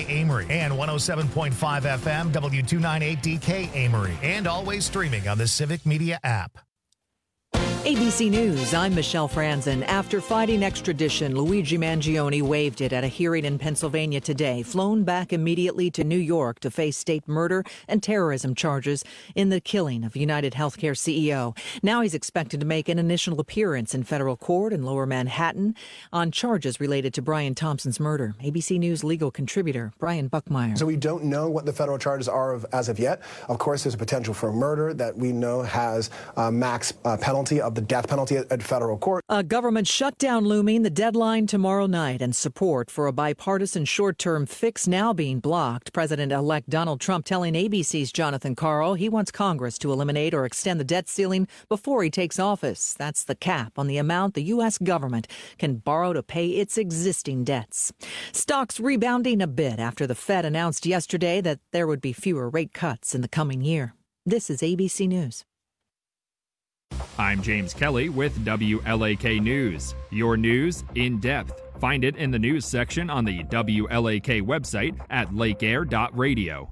Amory and 107.5 FM W298DK Amory, and always streaming on the Civic Media app. ABC News, I'm Michelle Franzen. After fighting extradition, Luigi Mangione waived it at a hearing in Pennsylvania today, flown back immediately to New York to face state murder and terrorism charges in the killing of United Healthcare CEO. Now he's expected to make an initial appearance in federal court in Lower Manhattan on charges related to Brian Thompson's murder. ABC News legal contributor Brian Buckmeyer. So we don't know what the federal charges are as of yet. Of course, there's a potential for murder that we know has a max penalty of the death penalty at federal court. A government shutdown looming, the deadline tomorrow night, and support for a bipartisan short-term fix now being blocked. President-elect Donald Trump telling ABC's Jonathan Karl he wants Congress to eliminate or extend the debt ceiling before he takes office. That's the cap on the amount the U.S. government can borrow to pay its existing debts. Stocks rebounding a bit after the Fed announced yesterday that there would be fewer rate cuts in the coming year. This is ABC News. I'm James Kelly with WLAK News. Your news in depth. Find it in the news section on the WLAK website at lakeair.radio.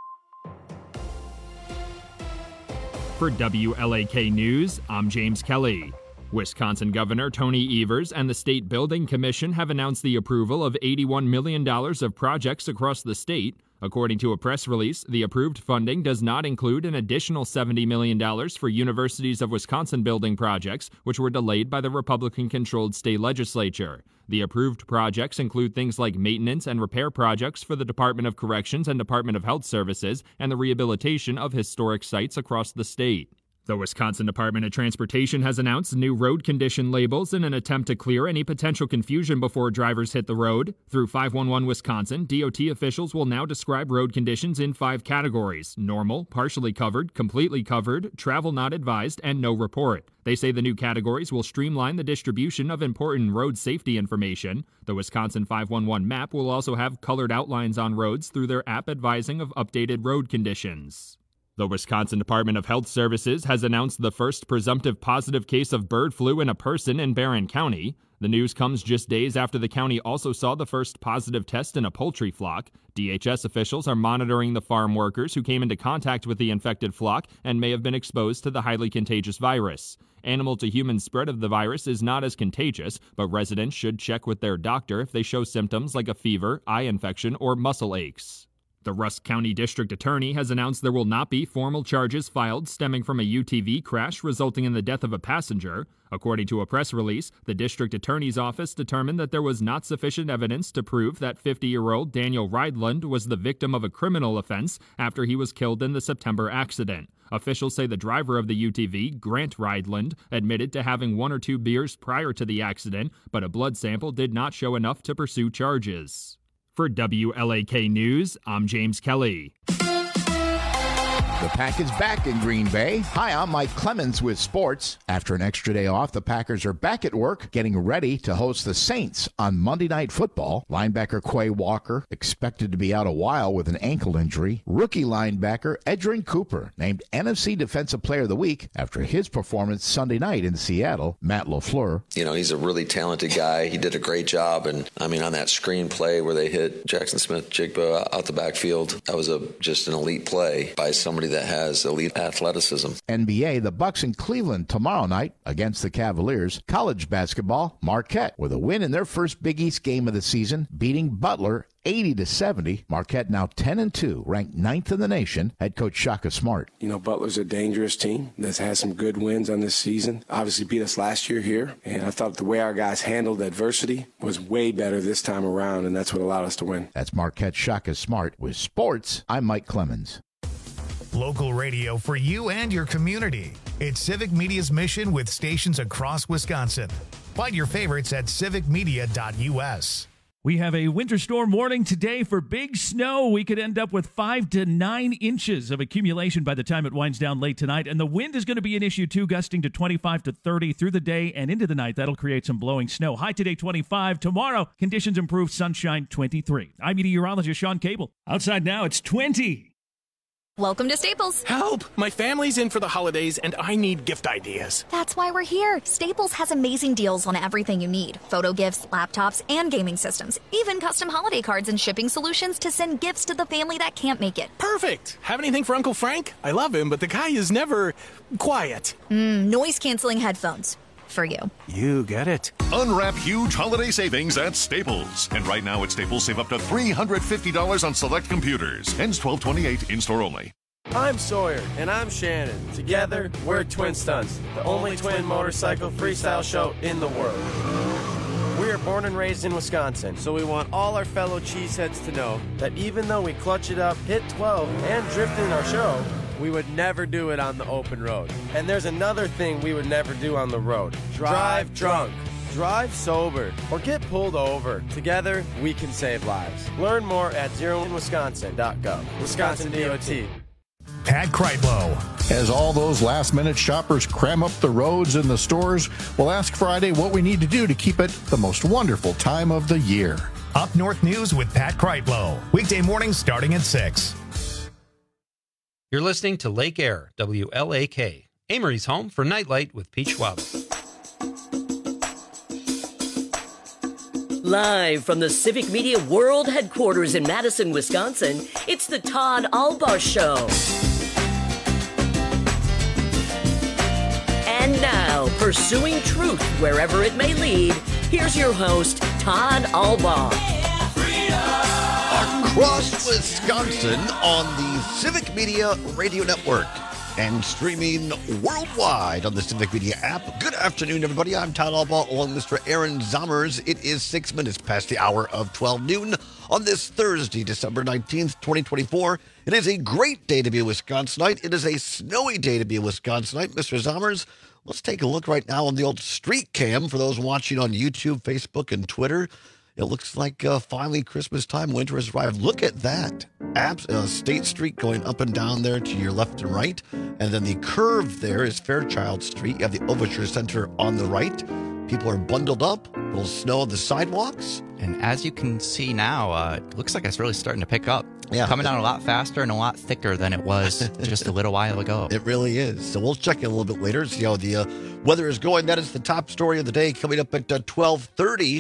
For WLAK News, I'm James Kelly. Wisconsin Governor Tony Evers and the State Building Commission have announced the approval of $81 million of projects across the state. According to a press release, the approved funding does not include an additional $70 million for Universities of Wisconsin building projects, which were delayed by the Republican-controlled state legislature. The approved projects include things like maintenance and repair projects for the Department of Corrections and Department of Health Services and the rehabilitation of historic sites across the state. The Wisconsin Department of Transportation has announced new road condition labels in an attempt to clear any potential confusion before drivers hit the road. Through 511 Wisconsin, DOT officials will now describe road conditions in 5 categories: normal, partially covered, completely covered, travel not advised, and no report. They say the new categories will streamline the distribution of important road safety information. The Wisconsin 511 map will also have colored outlines on roads through their app advising of updated road conditions. The Wisconsin Department of Health Services has announced the first presumptive positive case of bird flu in a person in Barron County. The news comes just days after the county also saw the first positive test in a poultry flock. DHS officials are monitoring the farm workers who came into contact with the infected flock and may have been exposed to the highly contagious virus. Animal-to-human spread of the virus is not as contagious, but residents should check with their doctor if they show symptoms like a fever, eye infection, or muscle aches. The Rusk County District Attorney has announced there will not be formal charges filed stemming from a UTV crash resulting in the death of a passenger. According to a press release, the District Attorney's office determined that there was not sufficient evidence to prove that 50-year-old Daniel Rydland was the victim of a criminal offense after he was killed in the September accident. Officials say the driver of the UTV, Grant Rydland, admitted to having 1 or 2 beers prior to the accident, but a blood sample did not show enough to pursue charges. For WLAK News, I'm James Kelly. The Pack is back in Green Bay. Hi, I'm Mike Clemens with sports. After an extra day off, the Packers are back at work getting ready to host the Saints on Monday Night Football. Linebacker Quay Walker expected to be out a while with an ankle injury. Rookie linebacker Edgerrin Cooper named NFC Defensive Player of the Week after his performance Sunday night in Seattle. Matt LaFleur. You know, he's a really talented guy. He did a great job. And, I mean, on that screen play where they hit Jackson Smith-Jigba out the backfield, that was just an elite play by somebody that has elite athleticism. NBA, the Bucks in Cleveland tomorrow night against the Cavaliers. College basketball, Marquette with a win in their first Big East game of the season, beating Butler 80-70. Marquette now 10-2, ranked 9th in the nation. Head coach Shaka Smart. You know, Butler's a dangerous team that's had some good wins on this season. Obviously beat us last year here, and I thought the way our guys handled adversity was way better this time around, and that's what allowed us to win. That's Marquette Shaka Smart. With sports, I'm Mike Clemens. Local radio for you and your community. It's Civic Media's mission with stations across Wisconsin. Find your favorites at civicmedia.us. We have a winter storm warning today for big snow. We could end up with 5 to 9 inches of accumulation by the time it winds down late tonight. And the wind is going to be an issue too, gusting to 25 to 30 through the day and into the night. That'll create some blowing snow. High today, 25. Tomorrow, conditions improve, sunshine, 23. I'm meteorologist Sean Cable. Outside now, it's 20. Welcome to Staples. Help! My family's in for the holidays and I need gift ideas. That's why we're here. Staples has amazing deals on everything you need. Photo gifts, laptops, and gaming systems. Even custom holiday cards and shipping solutions to send gifts to the family that can't make it. Perfect! Have anything for Uncle Frank? I love him, but the guy is never quiet. Noise-canceling headphones. For you. You get it. Unwrap huge holiday savings at Staples. And right now at Staples, save up to $350 on select computers. Ends 12/28, in-store only. I'm Sawyer. And I'm Shannon. Together, we're Twin Stunts, the only twin motorcycle freestyle show in the world. We are born and raised in Wisconsin, so we want all our fellow cheeseheads to know that even though we clutch it up, hit 12, and drift in our show, we would never do it on the open road. And there's another thing we would never do on the road. Drive drunk, drive sober, or get pulled over. Together, we can save lives. Learn more at zeroinwisconsin.gov. Wisconsin DOT. Pat Kreitlow. As all those last-minute shoppers cram up the roads and the stores, we'll ask Friday what we need to do to keep it the most wonderful time of the year. Up North News with Pat Kreitlow. Weekday mornings starting at 6. You're listening to Lake Air, WLAK, Amory's home for Nightlight with Pete Schwab. Live from the Civic Media World Headquarters in Madison, Wisconsin, it's the Todd Albaugh Show. And now, pursuing truth wherever it may lead, here's your host, Todd Albaugh. Across Wisconsin on the Civic Media Radio Network and streaming worldwide on the Civic Media app. Good afternoon, everybody. I'm Todd Albaugh along with Mr. Aaron Zommers. It is 6 minutes past the hour of 12 noon on this Thursday, December 19th, 2024. It is a great day to be a Wisconsinite. It is a snowy day to be a Wisconsinite. Mr. Zommers, let's take a look right now on the old street cam for those watching on YouTube, Facebook, and Twitter. It looks like finally Christmas time, winter has arrived. Look at that. State Street going up and down there to your left and right. And then the curve there is Fairchild Street. You have the Overture Center on the right. People are bundled up. A little snow on the sidewalks. And as you can see now, it looks like it's really starting to pick up. Yeah. Coming down a lot faster and a lot thicker than it was just a little while ago. It really is. So we'll check in a little bit later, see how the weather is going. That is the top story of the day coming up at 12:30.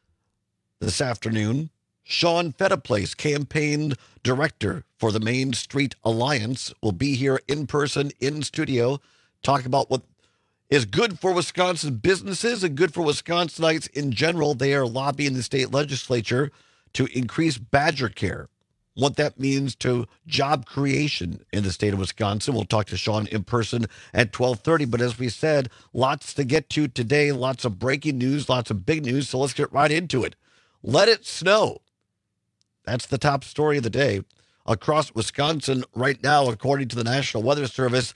This afternoon, Sean Fettiplace, campaign director for the Main Street Alliance, will be here in person, in studio, talking about what is good for Wisconsin businesses and good for Wisconsinites in general. They are lobbying the state legislature to increase badger care. What that means to job creation in the state of Wisconsin. We'll talk to Sean in person at 12:30. But as we said, lots to get to today, lots of breaking news, lots of big news. So let's get right into it. Let it snow. That's the top story of the day. Across Wisconsin right now, according to the National Weather Service,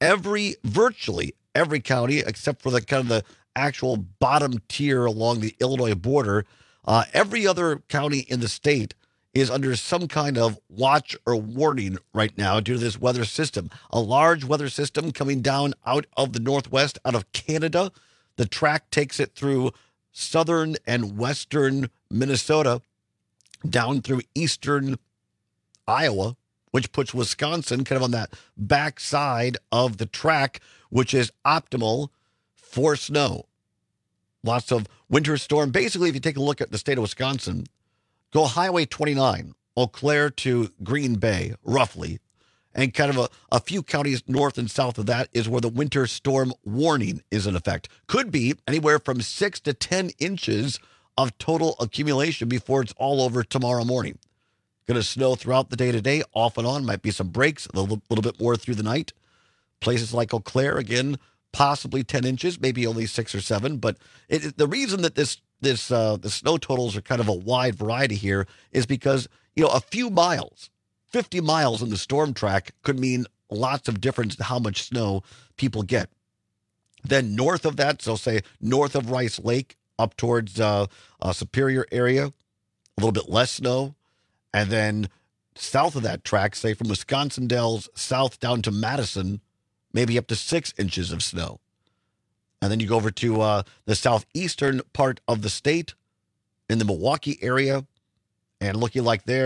virtually every county, except for the kind of the actual bottom tier along the Illinois border, every other county in the state is under some kind of watch or warning right now due to this weather system. A large weather system coming down out of the northwest, out of Canada. The track takes it through southern and western Minnesota, down through eastern Iowa, which puts Wisconsin kind of on that backside of the track, which is optimal for snow. Lots of winter storm. Basically, if you take a look at the state of Wisconsin, go Highway 29, Eau Claire to Green Bay, roughly, and kind of a few counties north and south of that is where the winter storm warning is in effect. Could be anywhere from 6 to 10 inches of total accumulation before it's all over tomorrow morning. Going to snow throughout the day today, off and on. Might be some breaks, a little bit more through the night. Places like Eau Claire, again, possibly 10 inches, maybe only 6 or 7. But the reason that the snow totals are kind of a wide variety here is because, a few miles, 50 miles in the storm track could mean lots of difference in how much snow people get. Then north of that, so say north of Rice Lake up towards Superior area, a little bit less snow. And then south of that track, say from Wisconsin Dells south down to Madison, maybe up to 6 inches of snow. And then you go over to the southeastern part of the state in the Milwaukee area, and looking like there,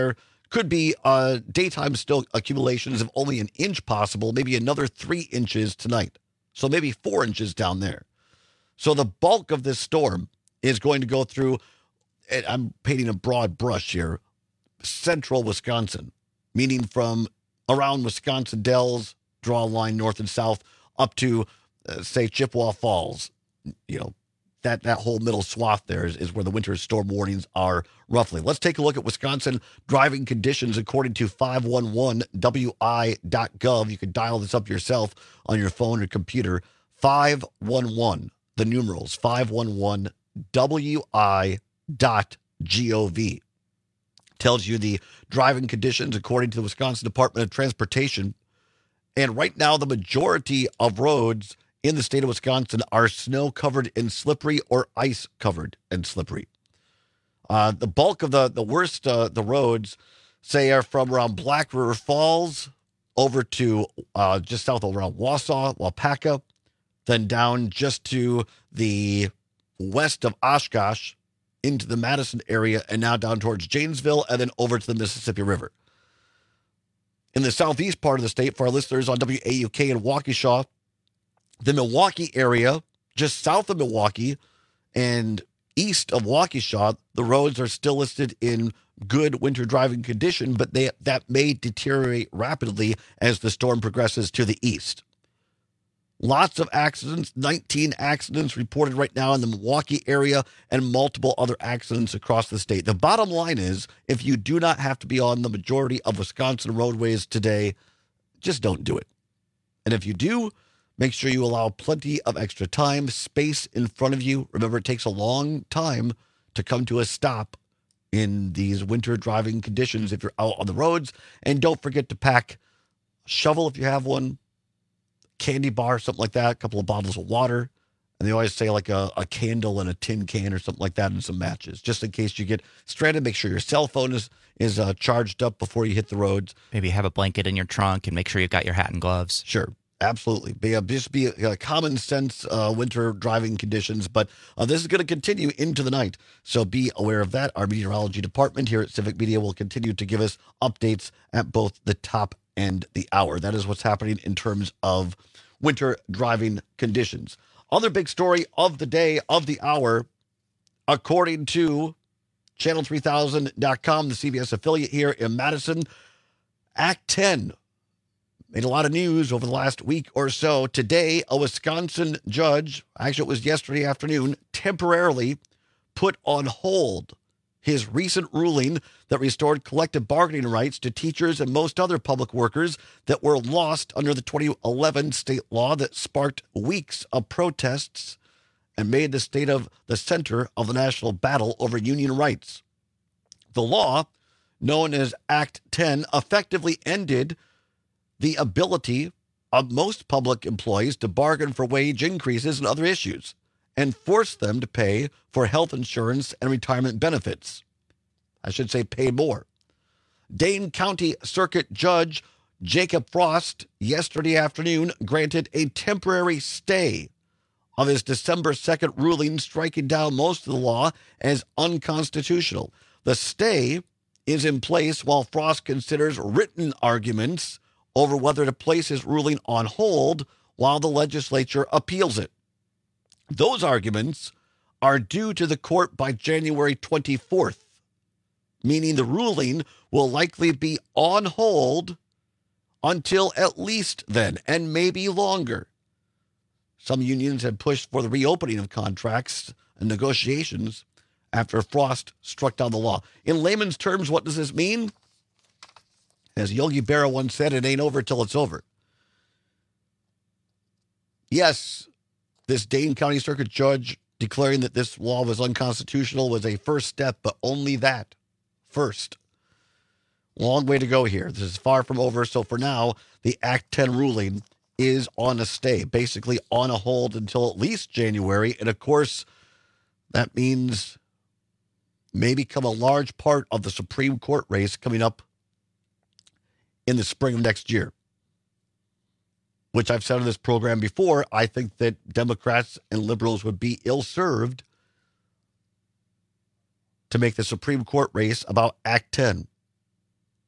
Could be daytime still accumulations of only an inch possible, maybe another 3 inches tonight. So maybe 4 inches down there. So the bulk of this storm is going to go through, and I'm painting a broad brush here, central Wisconsin, meaning from around Wisconsin Dells, draw a line north and south, up to, say, Chippewa Falls. You know, that whole middle swath there is where the winter storm warnings are roughly. Let's take a look at Wisconsin driving conditions according to 511wi.gov. You can dial this up yourself on your phone or computer. 511, the numerals, 511wi.gov. Tells you the driving conditions according to the Wisconsin Department of Transportation. And right now, the majority of roads in the state of Wisconsin are snow-covered and slippery or ice-covered and slippery. The bulk of the worst, the roads, say, are from around Black River Falls over to just south of around Wausau, Waupaca, then down just to the west of Oshkosh into the Madison area, and now down towards Janesville, and then over to the Mississippi River. In the southeast part of the state, for our listeners on WAUK in Waukesha, the Milwaukee area, just south of Milwaukee and east of Waukesha, the roads are still listed in good winter driving condition, but that may deteriorate rapidly as the storm progresses to the east. Lots of accidents, 19 accidents reported right now in the Milwaukee area and multiple other accidents across the state. The bottom line is, if you do not have to be on the majority of Wisconsin roadways today, just don't do it. And if you do, make sure you allow plenty of extra time, space in front of you. Remember, it takes a long time to come to a stop in these winter driving conditions if you're out on the roads. And don't forget to pack a shovel if you have one, candy bar, something like that, a couple of bottles of water. And they always say like a candle and a tin can or something like that, and some matches, just in case you get stranded. Make sure your cell phone is charged up before you hit the roads. Maybe have a blanket in your trunk and make sure you've got your hat and gloves. Sure. Absolutely. Just be a common sense winter driving conditions, but this is going to continue into the night. So be aware of that. Our meteorology department here at Civic Media will continue to give us updates at both the top and the hour. That is what's happening in terms of winter driving conditions. Other big story of the day, of the hour, according to Channel3000.com, the CBS affiliate here in Madison, Act 10 made a lot of news over the last week or so. Today, a Wisconsin judge, actually it was yesterday afternoon, temporarily put on hold his recent ruling that restored collective bargaining rights to teachers and most other public workers that were lost under the 2011 state law that sparked weeks of protests and made the state of the center of the national battle over union rights. The law, known as Act 10, effectively ended the ability of most public employees to bargain for wage increases and other issues, and forced them to pay for health insurance and retirement benefits. I should say pay more. Dane County Circuit Judge Jacob Frost yesterday afternoon granted a temporary stay of his December 2nd ruling, striking down most of the law as unconstitutional. The stay is in place while Frost considers written arguments over whether to place his ruling on hold while the legislature appeals it. Those arguments are due to the court by January 24th, meaning the ruling will likely be on hold until at least then, and maybe longer. Some unions had pushed for the reopening of contracts and negotiations after Frost struck down the law. In layman's terms, what does this mean? As Yogi Berra once said, it ain't over till it's over. Yes, this Dane County Circuit Judge declaring that this law was unconstitutional was a first step, but only that. First. Long way to go here. This is far from over. So for now, the Act 10 ruling is on a stay, basically on a hold until at least January. And of course, that means may become a large part of the Supreme Court race coming up in the spring of next year. Which I've said on this program before, I think that Democrats and liberals would be ill-served to make the Supreme Court race about Act 10.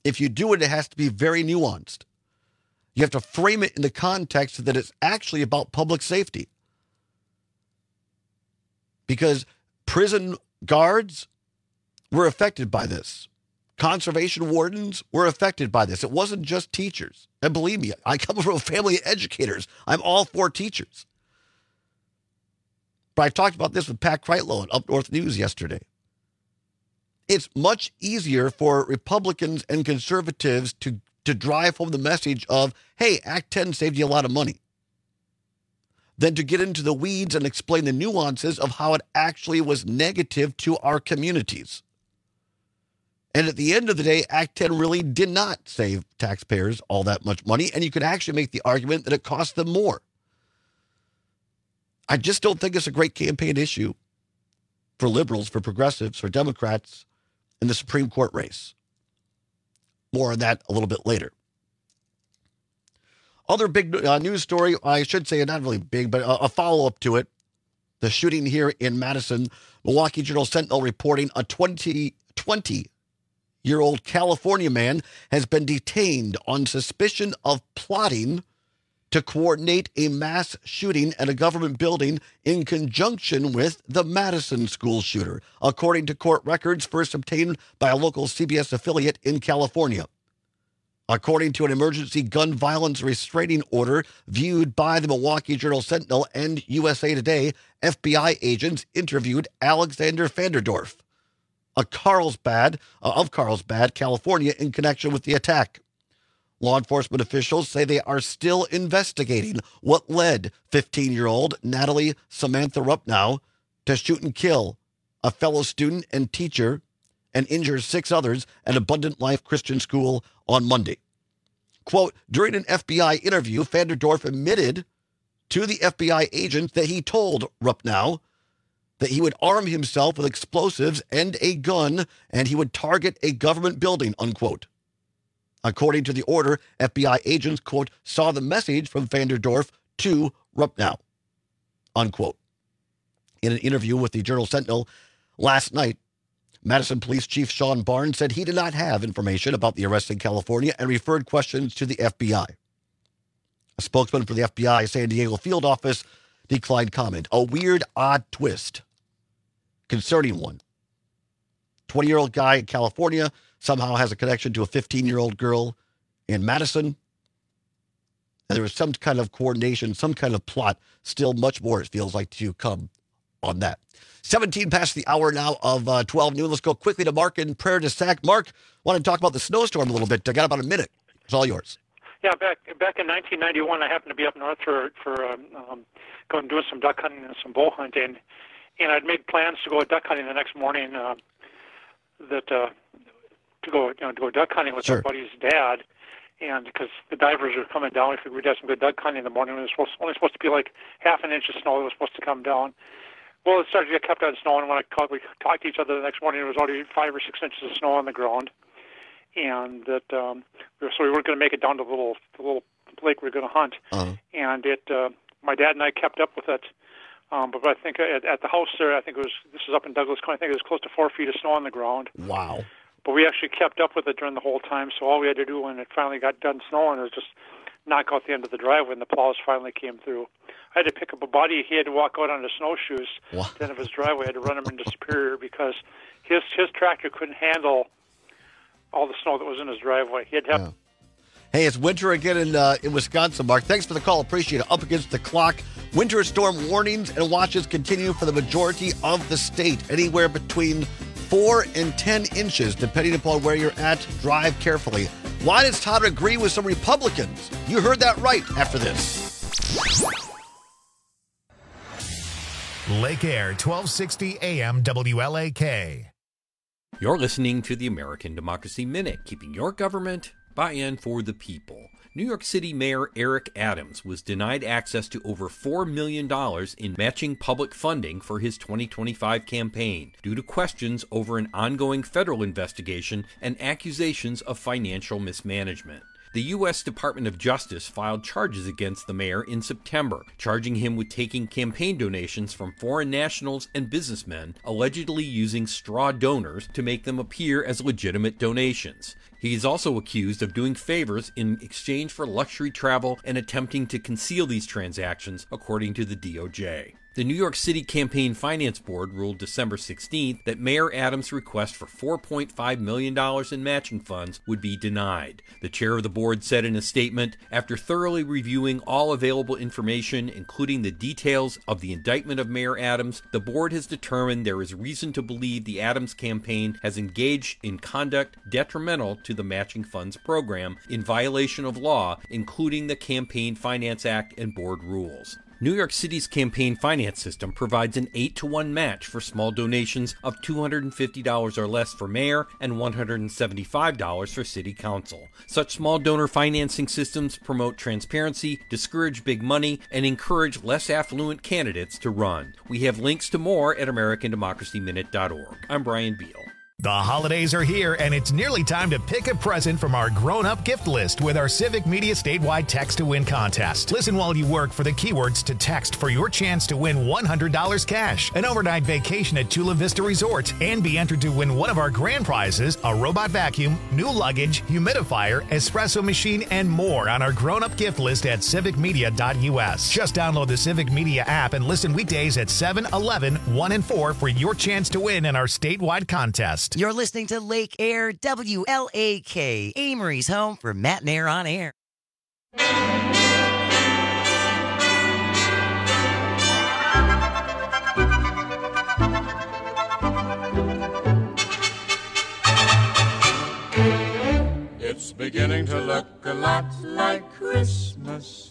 if you do it, it has to be very nuanced. You have to frame it in the context that it's actually about public safety. Because prison guards were affected by this. Conservation wardens were affected by this. It wasn't just teachers. And believe me, I come from a family of educators. I'm all for teachers. But I talked about this with Pat Kreitlow on Up North News yesterday. It's much easier for Republicans and conservatives to drive home the message of, hey, Act 10 saved you a lot of money, than to get into the weeds and explain the nuances of how it actually was negative to our communities. And at the end of the day, Act 10 really did not save taxpayers all that much money, and you could actually make the argument that it cost them more. I just don't think it's a great campaign issue for liberals, for progressives, for Democrats in the Supreme Court race. More on that a little bit later. Other big news story, I should say not really big, but a follow-up to it. The shooting here in Madison. Milwaukee Journal-Sentinel reporting a 20-year-old California man has been detained on suspicion of plotting to coordinate a mass shooting at a government building in conjunction with the Madison school shooter, according to court records first obtained by a local CBS affiliate in California. According to an emergency gun violence restraining order viewed by the Milwaukee Journal-Sentinel and USA Today, FBI agents interviewed Alexander Vanderdorf of Carlsbad, California, in connection with the attack. Law enforcement officials say they are still investigating what led 15-year-old Natalie Samantha Rupnow to shoot and kill a fellow student and teacher and injure 6 others at Abundant Life Christian School on Monday. Quote, during an FBI interview, Vanderdorf admitted to the FBI agent that he told Rupnow that he would arm himself with explosives and a gun and he would target a government building, unquote. According to the order, FBI agents, quote, saw the message from Vanderdorf to Rupnow, unquote. In an interview with the Journal-Sentinel last night, Madison Police Chief Sean Barnes said he did not have information about the arrest in California and referred questions to the FBI. A spokesman for the FBI San Diego field office declined comment. A weird, odd twist. Concerning one. 20-year-old guy in California somehow has a connection to a 15-year-old girl in Madison. And there was some kind of coordination, some kind of plot. Still much more, it feels like, to come on that. 17 past the hour now of 12 noon. Let's go quickly to Mark in Prairie du Sac. Mark, want to talk about the snowstorm a little bit. I got about a minute. It's all yours. Yeah, back in 1991, I happened to be up north for going doing some duck hunting and some bow hunting, and I'd made plans to go duck hunting the next morning. To go duck hunting with Sure. our buddy's dad, and because the divers were coming down, we figured we'd have some good duck hunting in the morning. It was only supposed to be like half an inch of snow that was supposed to come down. Well, it started to get kept on snow, and when we talked to each other the next morning, it was already 5 or 6 inches of snow on the ground, and that so we weren't going to make it down to the little lake we were going to hunt. Uh-huh. And my dad and I kept up with it. But I think at the house there, this was up in Douglas County, I think it was close to 4 feet of snow on the ground. Wow. But we actually kept up with it during the whole time, so all we had to do when it finally got done snowing was just knock out the end of the driveway, and the plows finally came through. I had to pick up a buddy. He had to walk out on his snowshoes Wow. at the end of his driveway. I had to run him into Superior because his tractor couldn't handle all the snow that was in his driveway. He had to have... Yeah. Hey, it's winter again in Wisconsin, Mark. Thanks for the call. Appreciate it. Up against the clock. Winter storm warnings and watches continue for the majority of the state. Anywhere between 4 and 10 inches, depending upon where you're at. Drive carefully. Why does Todd agree with some Republicans? You heard that right after this. Lake Air, 1260 AM WLAK. You're listening to the American Democracy Minute, keeping your government by and for the people. New York City Mayor Eric Adams was denied access to over $4 million in matching public funding for his 2025 campaign due to questions over an ongoing federal investigation and accusations of financial mismanagement. The U.S. Department of Justice filed charges against the mayor in September, charging him with taking campaign donations from foreign nationals and businessmen, allegedly using straw donors to make them appear as legitimate donations. He is also accused of doing favors in exchange for luxury travel and attempting to conceal these transactions, according to the DOJ. The New York City Campaign Finance Board ruled December 16th that Mayor Adams' request for $4.5 million in matching funds would be denied. The chair of the board said in a statement, after thoroughly reviewing all available information, including the details of the indictment of Mayor Adams, the board has determined there is reason to believe the Adams campaign has engaged in conduct detrimental to the matching funds program in violation of law, including the Campaign Finance Act and board rules. New York City's campaign finance system provides an 8-to-1 match for small donations of $250 or less for mayor and $175 for city council. Such small donor financing systems promote transparency, discourage big money, and encourage less affluent candidates to run. We have links to more at AmericanDemocracyMinute.org. I'm Brian Beal. The holidays are here, and it's nearly time to pick a present from our grown-up gift list with our Civic Media statewide Text to Win contest. Listen while you work for the keywords to text for your chance to win $100 cash, an overnight vacation at Chula Vista Resort, and be entered to win one of our grand prizes, a robot vacuum, new luggage, humidifier, espresso machine, and more on our grown-up gift list at civicmedia.us. Just download the Civic Media app and listen weekdays at 7, 11, 1, and 4 for your chance to win in our statewide contest. You're listening to Lake Air WLAK, Amory's home for Matt and Air on Air. It's beginning to look a lot like Christmas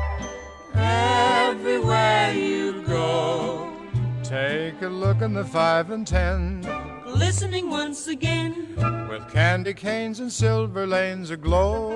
everywhere you go. Take a look in the 5 and 10, glistening once again, with candy canes and silver lanes aglow.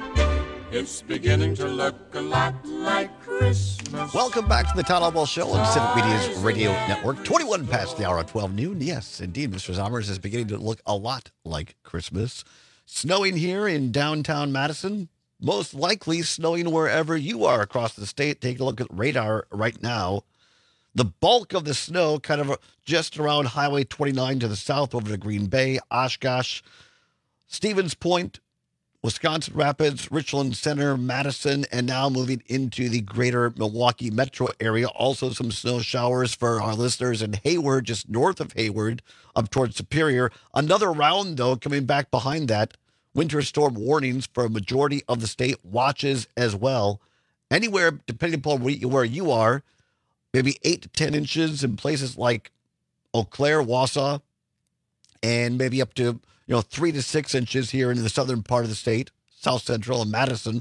It's beginning to look a lot like Christmas. Welcome back to the Todd Albaugh Show on Civic Media's radio network. 21 past the hour of 12 noon. Yes, indeed, Mr. Zommers is beginning to look a lot like Christmas. Snowing here in downtown Madison. Most likely snowing wherever you are across the state. Take a look at radar right now. The bulk of the snow kind of just around Highway 29 to the south over to Green Bay, Oshkosh, Stevens Point, Wisconsin Rapids, Richland Center, Madison, and now moving into the greater Milwaukee metro area. Also some snow showers for our listeners in Hayward, just north of Hayward, up towards Superior. Another round, though, coming back behind that. Winter storm warnings for a majority of the state, watches as well. Anywhere, depending upon where you are, maybe 8 to 10 inches in places like Eau Claire, Wausau, and maybe up to 3 to 6 inches here in the southern part of the state, South Central and Madison.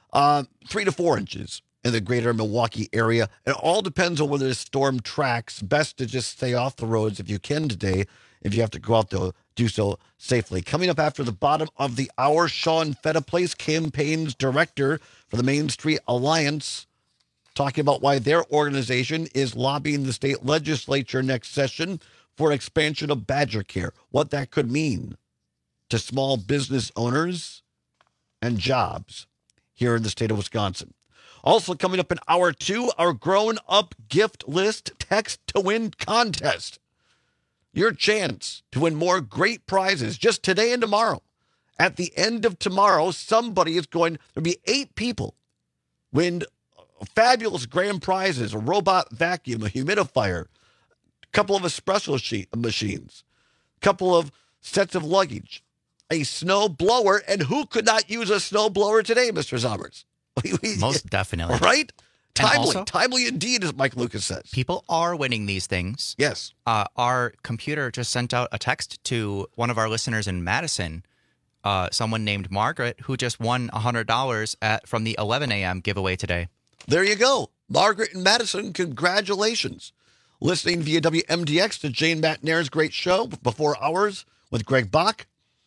3 to 4 inches in the greater Milwaukee area. It all depends on whether the storm tracks. Best to just stay off the roads if you can today. If you have to go out, though, do so safely. Coming up after the bottom of the hour, Sean Fettaplace, campaigns director for the Main Street Alliance, talking about why their organization is lobbying the state legislature next session for an expansion of Badger Care, what that could mean to small business owners and jobs here in the state of Wisconsin. Also coming up in hour 2, our grown-up gift list text to win contest. Your chance to win more great prizes just today and tomorrow. At the end of tomorrow, somebody is going, there'll be 8 people win fabulous grand prizes, a robot vacuum, a humidifier, a couple of espresso machines, a couple of sets of luggage, a snow blower, and who could not use a snow blower today, Mr. Zommers? Most definitely. Right? Timely indeed, as Mike Lucas says. People are winning these things. Yes. Our computer just sent out a text to one of our listeners in Madison, someone named Margaret, who just won $100 from the 11 a.m. giveaway today. There you go. Margaret in Madison, congratulations. Listening via WMDX to Jane Matnair's great show, Before Hours, with Greg Bach.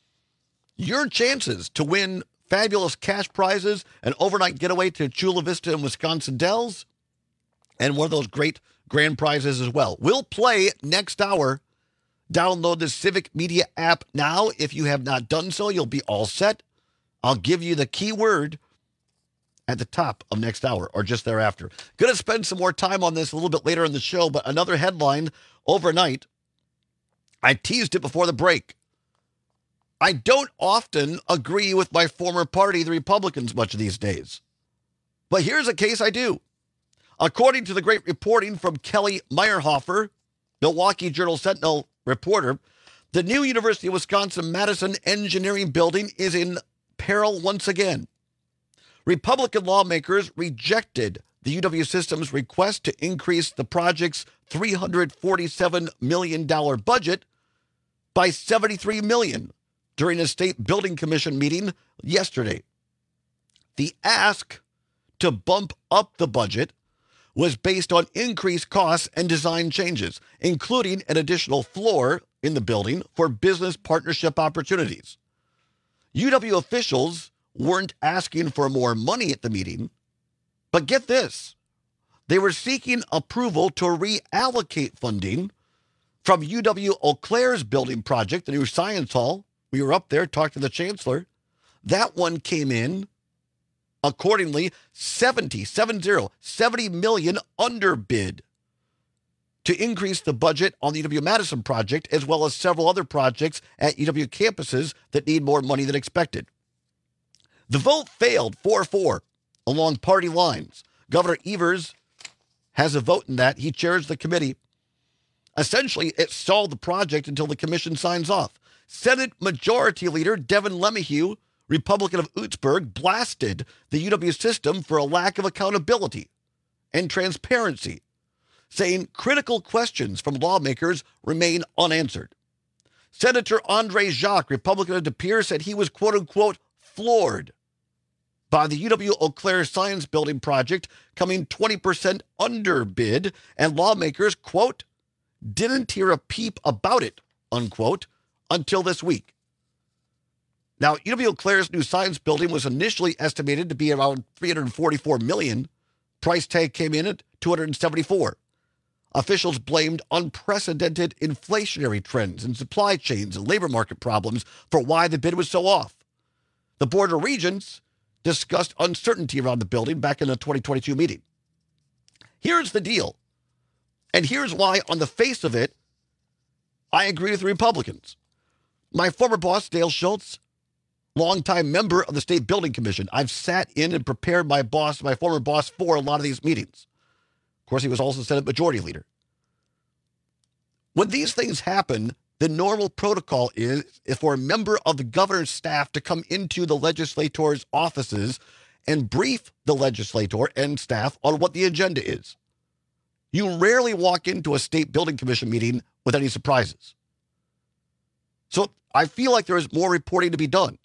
Your chances to win fabulous cash prizes, an overnight getaway to Chula Vista and Wisconsin Dells, and one of those great grand prizes as well. We'll play next hour. Download the Civic Media app now. If you have not done so, you'll be all set. I'll give you the key word at the top of next hour or just thereafter. Going to spend some more time on this a little bit later in the show, but another headline overnight. I teased it before the break. I don't often agree with my former party, the Republicans, much of these days. But here's a case I do. According to the great reporting from Kelly Meyerhofer, Milwaukee Journal-Sentinel reporter, the new University of Wisconsin-Madison engineering building is in peril once again. Republican lawmakers rejected the UW system's request to increase the project's $347 million budget by $73 million during a state building commission meeting yesterday. The ask to bump up the budget was based on increased costs and design changes, including an additional floor in the building for business partnership opportunities. UW officials weren't asking for more money at the meeting, but get this, they were seeking approval to reallocate funding from UW Eau Claire's building project, the new science hall. We were up there, talked to the chancellor. That one came in, accordingly, $70 million underbid to increase the budget on the UW-Madison project, as well as several other projects at UW campuses that need more money than expected. The vote failed 4-4 along party lines. Governor Evers has a vote in that. He chairs the committee. Essentially, it stalled the project until the commission signs off. Senate Majority Leader Devin LeMahieu, Republican of Utzberg, blasted the UW system for a lack of accountability and transparency, saying critical questions from lawmakers remain unanswered. Senator Andre Jacques, Republican of De Pere, said he was, quote-unquote, floored by the UW Eau Claire Science Building project coming 20% underbid, and lawmakers, quote, didn't hear a peep about it, unquote, until this week. Now, UW Eau Claire's new science building was initially estimated to be around $344 million. Price tag came in at $274. Officials blamed unprecedented inflationary trends in supply chains and labor market problems for why the bid was so off. The Board of Regents discussed uncertainty around the building back in the 2022 meeting. Here's the deal, and here's why, on the face of it, I agree with the Republicans. My former boss, Dale Schultz, longtime member of the State Building Commission. I've sat in and prepared my former boss, for a lot of these meetings. Of course, he was also Senate Majority Leader. When these things happen, the normal protocol is for a member of the governor's staff to come into the legislator's offices and brief the legislator and staff on what the agenda is. You rarely walk into a State Building Commission meeting with any surprises. So I feel like there is more reporting to be done.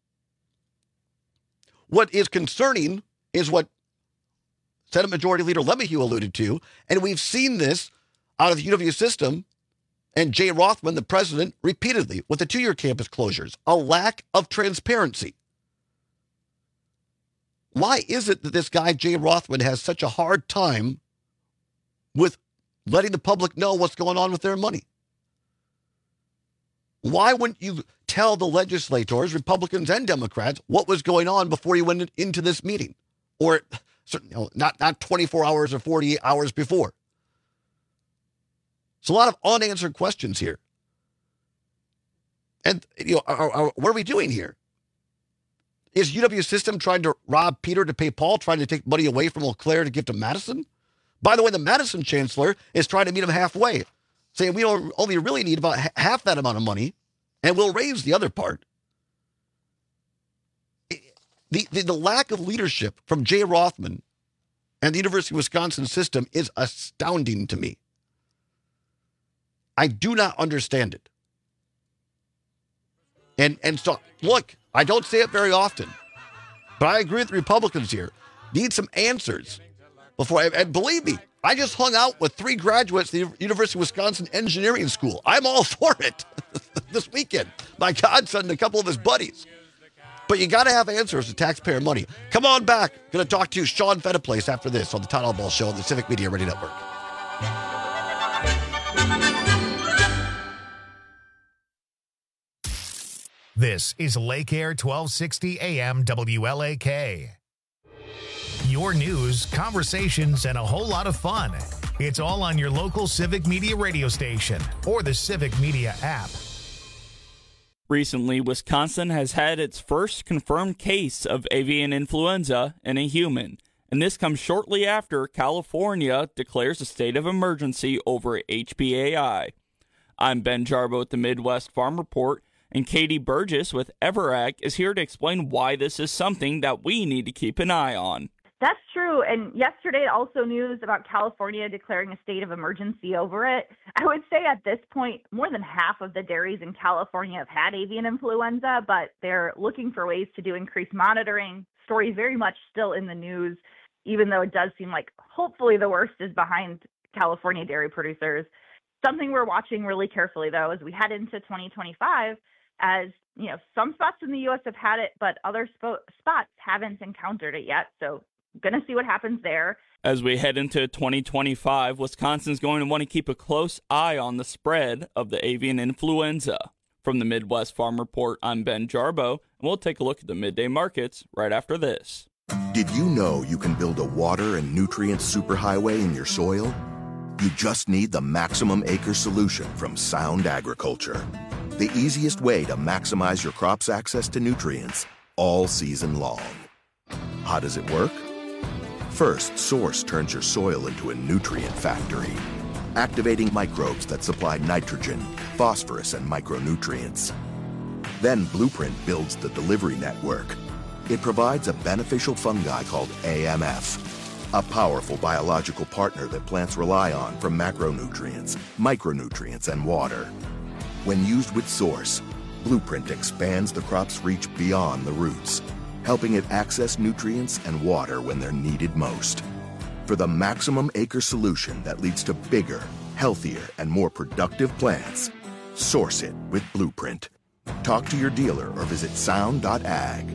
What is concerning is what Senate Majority Leader LeMahieu alluded to, and we've seen this out of the UW system and Jay Rothman, the president, repeatedly with the 2-year campus closures, a lack of transparency. Why is it that this guy, Jay Rothman, has such a hard time with letting the public know what's going on with their money? Why wouldn't you tell the legislators, Republicans and Democrats, what was going on before you went into this meeting? Or not 24 hours or 48 hours before. It's a lot of unanswered questions here. And, what are we doing here? Is UW system trying to rob Peter to pay Paul, trying to take money away from Eau Claire to give to Madison? By the way, the Madison chancellor is trying to meet him halfway, saying we only really need about half that amount of money, and we'll raise the other part. The lack of leadership from Jay Rothman and the University of Wisconsin system is astounding to me. I do not understand it. And so, look, I don't say it very often, but I agree with the Republicans here. Need some answers before and believe me, I just hung out with 3 graduates of the University of Wisconsin Engineering School. I'm all for it this weekend. My godson and a couple of his buddies. But you got to have answers to taxpayer money. Come on back. Going to talk to Sean Fettiplace after this on the Todd Albaugh Show on the Civic Media Radio Network. This is Lake Air 1260 AM WLAK. Your news, conversations, and a whole lot of fun. It's all on your local Civic Media radio station or the Civic Media app. Recently, Wisconsin has had its first confirmed case of avian influenza in a human, and this comes shortly after California declares a state of emergency over HPAI. I'm Ben Jarbo with the Midwest Farm Report, and Katie Burgess with Everag is here to explain why this is something that we need to keep an eye on. That's true. And yesterday, also news about California declaring a state of emergency over it. I would say at this point, more than half of the dairies in California have had avian influenza, but they're looking for ways to do increased monitoring. Story very much still in the news, even though it does seem like hopefully the worst is behind California dairy producers. Something we're watching really carefully, though, as we head into 2025, as you know, some spots in the U.S. have had it, but other spots haven't encountered it yet. So going to see what happens there. As we head into 2025, Wisconsin's going to want to keep a close eye on the spread of the avian influenza. From the Midwest Farm Report, I'm Ben Jarbo, and we'll take a look at the midday markets right after this. Did you know you can build a water and nutrient superhighway in your soil? You just need the Maximum Acre solution from Sound Agriculture. The easiest way to maximize your crop's access to nutrients all season long. How does it work? First, Source turns your soil into a nutrient factory, activating microbes that supply nitrogen, phosphorus, and micronutrients. Then Blueprint builds the delivery network. It provides a beneficial fungi called AMF, a powerful biological partner that plants rely on for macronutrients, micronutrients, and water. When used with Source, Blueprint expands the crop's reach beyond the roots, helping it access nutrients and water when they're needed most. For the Maximum Acre solution that leads to bigger, healthier, and more productive plants, source it with Blueprint. Talk to your dealer or visit sound.ag.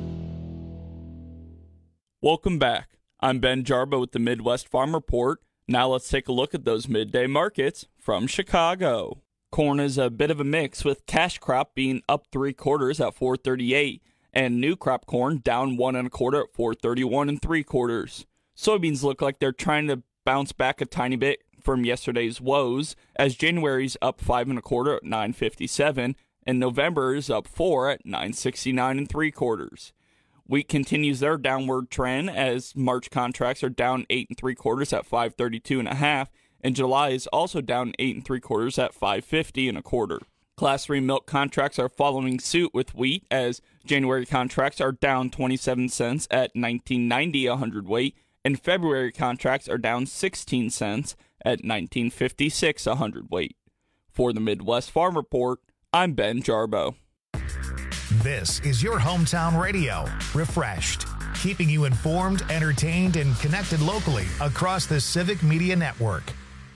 Welcome back. I'm Ben Jarbo with the Midwest Farm Report. Now let's take a look at those midday markets from Chicago. Corn is a bit of a mix, with cash crop being up 3/4 at $4.38 and new crop corn down 1 1/4 at $4.31 3/4. Soybeans look like they're trying to bounce back a tiny bit from yesterday's woes, as January's up 5 1/4 at $9.57 and November is up 4 at $9.69 3/4. Wheat continues their downward trend as March contracts are down 8 3/4 at $5.32 1/2, and July is also down 8 3/4 at $5.50 1/4. Class 3 milk contracts are following suit with wheat, as January contracts are down 27 cents at $19.90 a hundredweight, and February contracts are down 16 cents at $19.56 a hundredweight. For the Midwest Farm Report, I'm Ben Jarbo. This is your hometown radio, refreshed, keeping you informed, entertained, and connected locally across the Civic Media Network.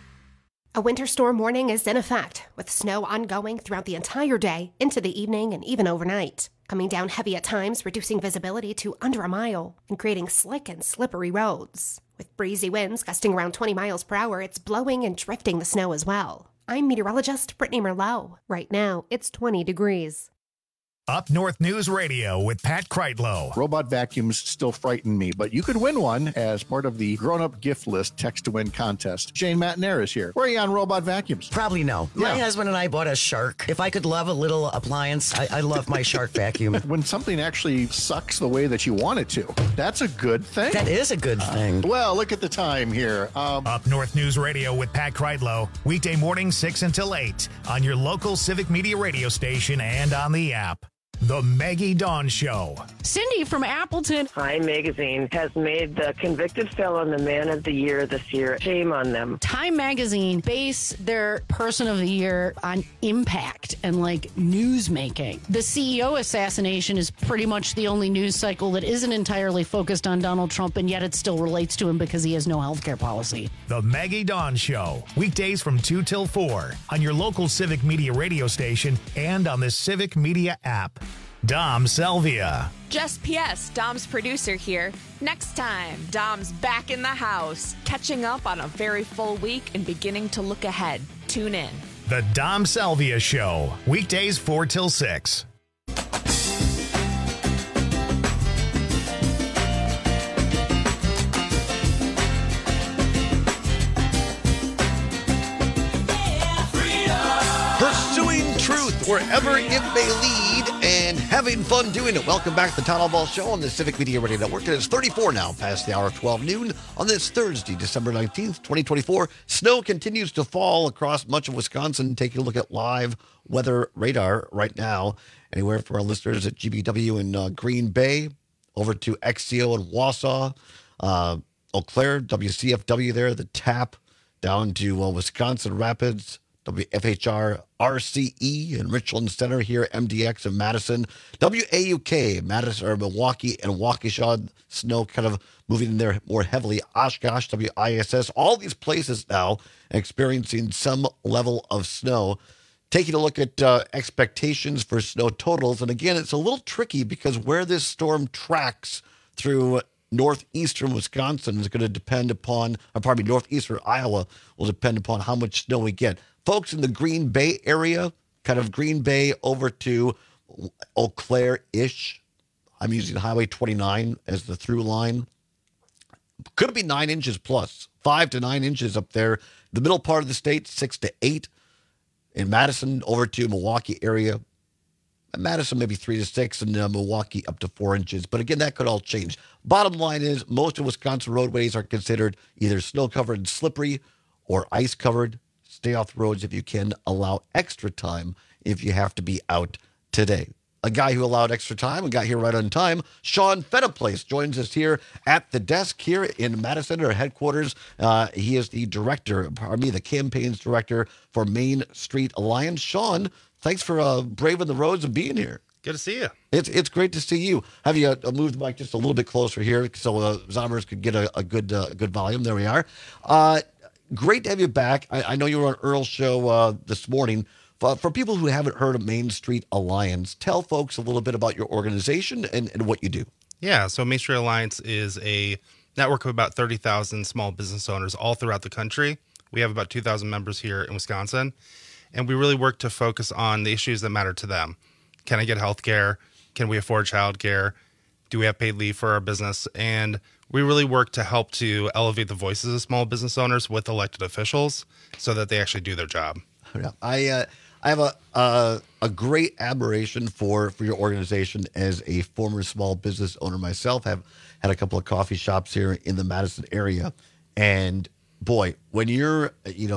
A winter storm warning is in effect, with snow ongoing throughout the entire day, into the evening, and even overnight. Coming down heavy at times, reducing visibility to under a mile, and creating slick and slippery roads. With breezy winds gusting around 20 miles per hour, it's blowing and drifting the snow as well. I'm meteorologist Brittany Merlot. Right now, it's 20 degrees. Up North News Radio with Pat Kreitlow. Robot vacuums still frighten me, but you could win one as part of the Grown Up Gift List Text to Win contest. Jane Matnair is here. Where are you on robot vacuums? Probably no. Yeah. My husband and I bought a Shark. If I could love a little appliance, I love my Shark vacuum. When something actually sucks the way that you want it to, that's a good thing. That is a good thing. Well, look at the time here. Up North News Radio with Pat Kreitlow. Weekday morning 6 until 8 on your local Civic Media radio station and on the app. The Maggie Dawn Show. Cindy from Appleton. Time Magazine has made the convicted felon the man of the year this year. Shame on them. Time Magazine base their person of the year on impact and like news making. The CEO assassination is pretty much the only news cycle that isn't entirely focused on Donald Trump, and yet it still relates to him because he has no health care policy. The Maggie Dawn Show. Weekdays from 2 till 4 on your local Civic Media radio station and on the Civic Media app. Dom Selvia. Just PS, Dom's producer here. Next time, Dom's back in the house, catching up on a very full week and beginning to look ahead. Tune in. The Dom Selvia Show. Weekdays 4 till 6. wherever it may lead, and having fun doing it. Welcome back to the Town Hall Ball Show on the Civic Media Radio Network. It is 34 now, past the hour of 12 noon on this Thursday, December 19th, 2024. Snow continues to fall across much of Wisconsin. Taking a look at live weather radar right now, anywhere from our listeners at GBW in Green Bay, over to XCO in Wausau, Eau Claire, WCFW there, the TAP, down to Wisconsin Rapids, WFHR RCE in Richland Center here, MDX in Madison, WAUK, Madison or Milwaukee and Waukesha, snow kind of moving in there more heavily, Oshkosh, WISS, all these places now experiencing some level of snow. Taking a look at expectations for snow totals, and again, it's a little tricky because where this storm tracks through northeastern Wisconsin is going to depend upon, northeastern Iowa will depend upon how much snow we get. Folks in the Green Bay area, kind of Green Bay over to Eau Claire-ish, I'm using Highway 29 as the through line. Could be 9 inches plus, 5 to 9 inches up there. The middle part of the state, 6 to 8. In Madison, over to Milwaukee area. Madison, maybe 3 to 6, and Milwaukee up to 4 inches. But again, that could all change. Bottom line is, most of Wisconsin roadways are considered either snow-covered and slippery or ice-covered. Stay off the roads if you can. Allow extra time if you have to be out today. A guy who allowed extra time and got here right on time, Sean Fettiplace, joins us here at the desk here in Madison, our headquarters. He is the the campaigns director for Main Street Alliance. Sean, thanks for braving the roads and being here. Good to see you. It's great to see you. Have you moved the mic just a little bit closer here so Zombers could get a good volume? There we are. Great to have you back. I know you were on Earl's show this morning. For people who haven't heard of Main Street Alliance, tell folks a little bit about your organization and what you do. Yeah, so Main Street Alliance is a network of about 30,000 small business owners all throughout the country. We have about 2,000 members here in Wisconsin, and we really work to focus on the issues that matter to them. Can I get health care? Can we afford child care? Do we have paid leave for our business? And we really work to help to elevate the voices of small business owners with elected officials so that they actually do their job. Yeah, I have a great admiration for your organization as a former small business owner myself. Have had a couple of coffee shops here in the Madison area. And boy, when you're,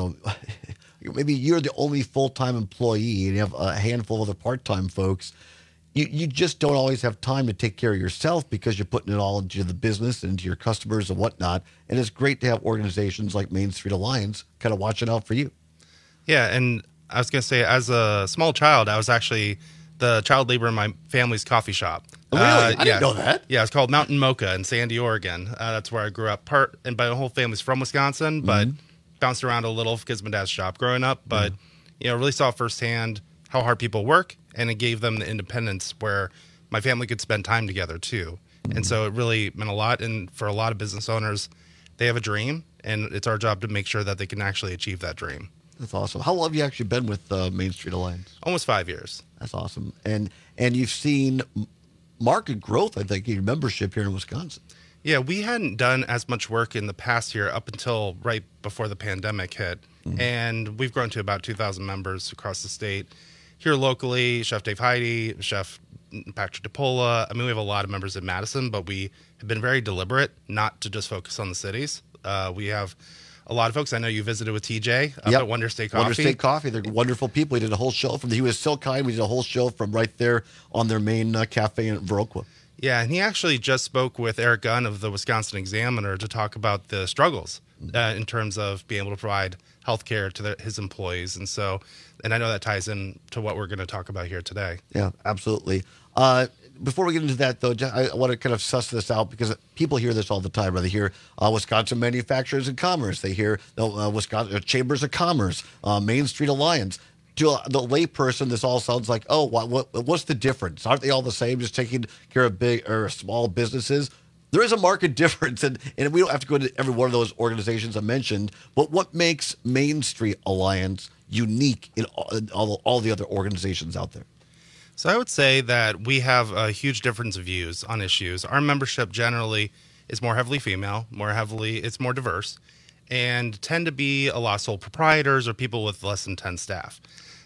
maybe you're the only full-time employee and you have a handful of other part-time folks, you just don't always have time to take care of yourself because you're putting it all into the business and into your customers and whatnot. And it's great to have organizations like Main Street Alliance kind of watching out for you. Yeah, and I was going to say, as a small child, I was actually the child labor in my family's coffee shop. Really? I didn't know that. Yeah, it's called Mountain Mocha in Sandy, Oregon. That's where I grew up. And my whole family's from Wisconsin, but bounced around a little because my dad's shop growing up. But, really saw firsthand how hard people work, and it gave them the independence where my family could spend time together, too. And so it really meant a lot. And for a lot of business owners, they have a dream, and it's our job to make sure that they can actually achieve that dream. That's awesome. How long have you actually been with Main Street Alliance? Almost 5 years. That's awesome. And you've seen market growth, I think, in your membership here in Wisconsin. Yeah, we hadn't done as much work in the past year up until right before the pandemic hit. And we've grown to about 2,000 members across the state. Here locally, Chef Dave Heidi, Chef Patrick DePola. I mean, we have a lot of members in Madison, but we have been very deliberate not to just focus on the cities. We have a lot of folks. I know you visited with TJ up at Wonder State Coffee. Wonder State Coffee. They're wonderful people. We did a whole show he was so kind. We did a whole show from right there on their main cafe in Viroqua. Yeah, and he actually just spoke with Eric Gunn of the Wisconsin Examiner to talk about the struggles in terms of being able to provide health care to his employees. And I know that ties in to what we're going to talk about here today. Yeah, absolutely. Before we get into that, though, I want to kind of suss this out because people hear this all the time. They hear Wisconsin Manufacturers and Commerce. They hear Wisconsin Chambers of Commerce, Main Street Alliance. To the layperson, this all sounds like, oh, what's the difference? Aren't they all the same, just taking care of big or small businesses? There is a market difference, and we don't have to go into every one of those organizations I mentioned, but what makes Main Street Alliance unique in all the other organizations out there? So I would say that we have a huge difference of views on issues. Our membership generally is more heavily female, it's more diverse, and tend to be a lot of sole proprietors or people with less than 10 staff.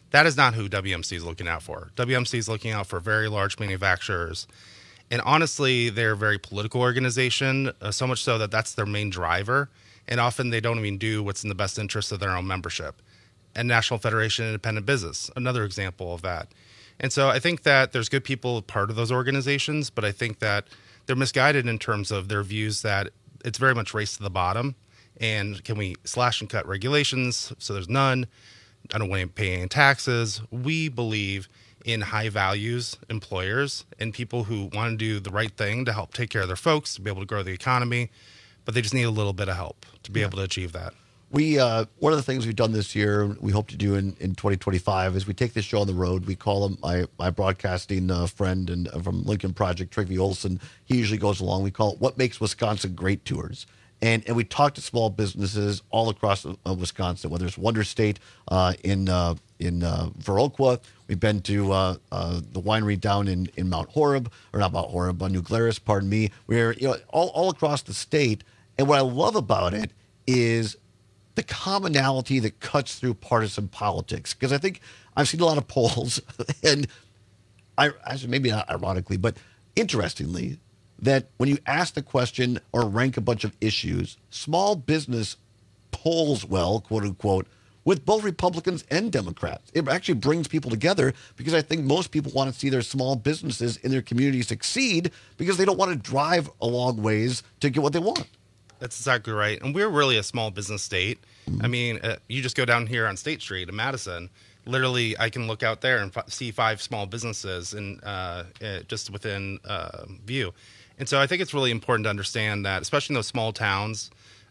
That is not who WMC is looking out for. WMC is looking out for very large manufacturers. And honestly, they're a very political organization, so much so that that's their main driver. And often they don't even do what's in the best interest of their own membership. And National Federation of Independent Business, another example of that. And so I think that there's good people part of those organizations, but I think that they're misguided in terms of their views that it's very much race to the bottom. And can we slash and cut regulations so there's none? I don't want to pay any taxes. We believe in high values employers and people who want to do the right thing to help take care of their folks, to be able to grow the economy, but they just need a little bit of help to be able to achieve that. We one of the things we've done this year, we hope to do in 2025, is we take this show on the road. We call him my broadcasting friend and from Lincoln Project, Trygve Olsen. He usually goes along. We call it What Makes Wisconsin Great Tours. And we talk to small businesses all across Wisconsin, whether it's Wonder State in Viroqua. We've been to the winery down in Mount Horeb, or not Mount Horeb, New Glarus, pardon me. We're all across the state. And what I love about it is the commonality that cuts through partisan politics. Because I think I've seen a lot of polls, and actually maybe not ironically, but interestingly, that when you ask the question or rank a bunch of issues, small business polls well, quote unquote, with both Republicans and Democrats. It actually brings people together because I think most people want to see their small businesses in their community succeed because they don't want to drive a long ways to get what they want. That's exactly right. And we're really a small business state. I mean, you just go down here on State Street in Madison. Literally, I can look out there and see 5 small businesses in just within view. And so I think it's really important to understand that, especially in those small towns,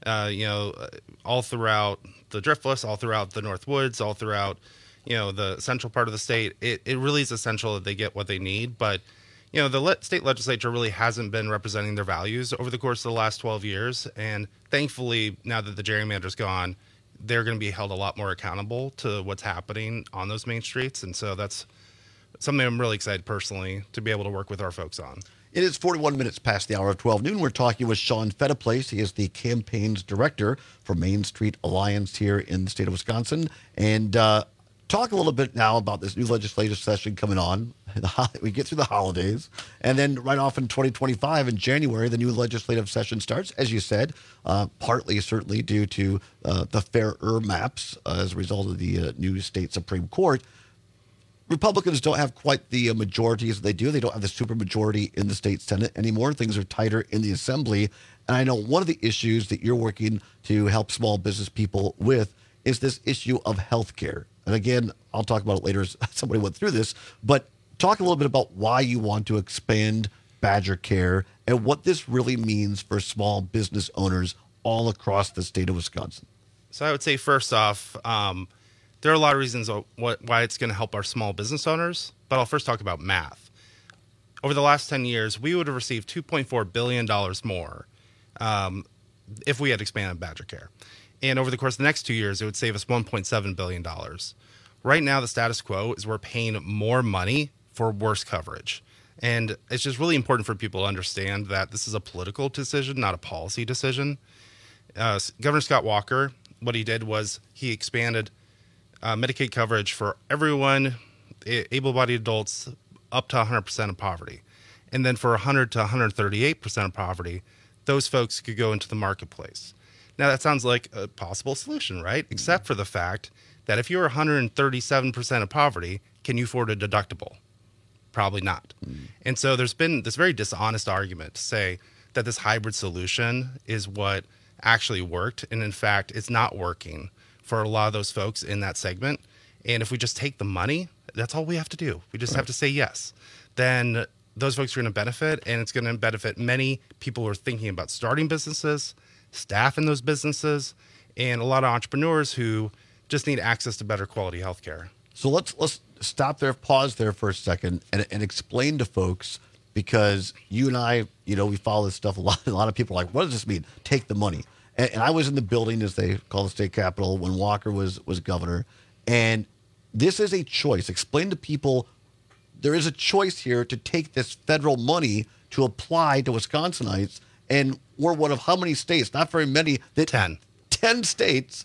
all throughout the Driftless, all throughout the North Woods, all throughout, the central part of the state, it really is essential that they get what they need. But, the state legislature really hasn't been representing their values over the course of the last 12 years. And thankfully, now that the gerrymander's gone, they're going to be held a lot more accountable to what's happening on those main streets. And so that's something I'm really excited personally to be able to work with our folks on. It is 41 minutes past the hour of 12 noon. We're talking with Sean Fettiplace. He is the campaigns director for Main Street Alliance here in the state of Wisconsin. And talk a little bit now about this new legislative session coming on. We get through the holidays. And then right off in 2025, in January, the new legislative session starts, as you said, partly certainly due to the fairer maps as a result of the new state Supreme Court. Republicans don't have quite the majorities they do. They don't have the supermajority in the state Senate anymore. Things are tighter in the Assembly. And I know one of the issues that you're working to help small business people with is this issue of health care. And again, I'll talk about it later as somebody went through this, but talk a little bit about why you want to expand Badger Care and what this really means for small business owners all across the state of Wisconsin. So I would say first off, there are a lot of reasons why it's going to help our small business owners, but I'll first talk about math. Over the last 10 years, we would have received $2.4 billion more if we had expanded Badger Care. And over the course of the next 2 years, it would save us $1.7 billion. Right now, the status quo is we're paying more money for worse coverage. And it's just really important for people to understand that this is a political decision, not a policy decision. Governor Scott Walker, what he did was he expanded Medicaid coverage for everyone, able-bodied adults, up to 100% of poverty. And then for 100 to 138% of poverty, those folks could go into the marketplace. Now, that sounds like a possible solution, right? Except for the fact that if you're 137% of poverty, can you afford a deductible? Probably not. And so there's been this very dishonest argument to say that this hybrid solution is what actually worked. And in fact, it's not working for a lot of those folks in that segment. And if we just take the money, that's all we have to do. We just have to say yes. Then those folks are going to benefit, and it's going to benefit many people who are thinking about starting businesses, staff in those businesses, and a lot of entrepreneurs who just need access to better quality healthcare. So let's stop there, pause there for a second, and explain to folks, because you and I, we follow this stuff a lot. A lot of people are like, what does this mean? Take the money. And I was in the building, as they call the state capitol, when Walker was governor. And this is a choice. Explain to people there is a choice here to take this federal money to apply to Wisconsinites. And we're one of how many states? Not very many. 10. 10 states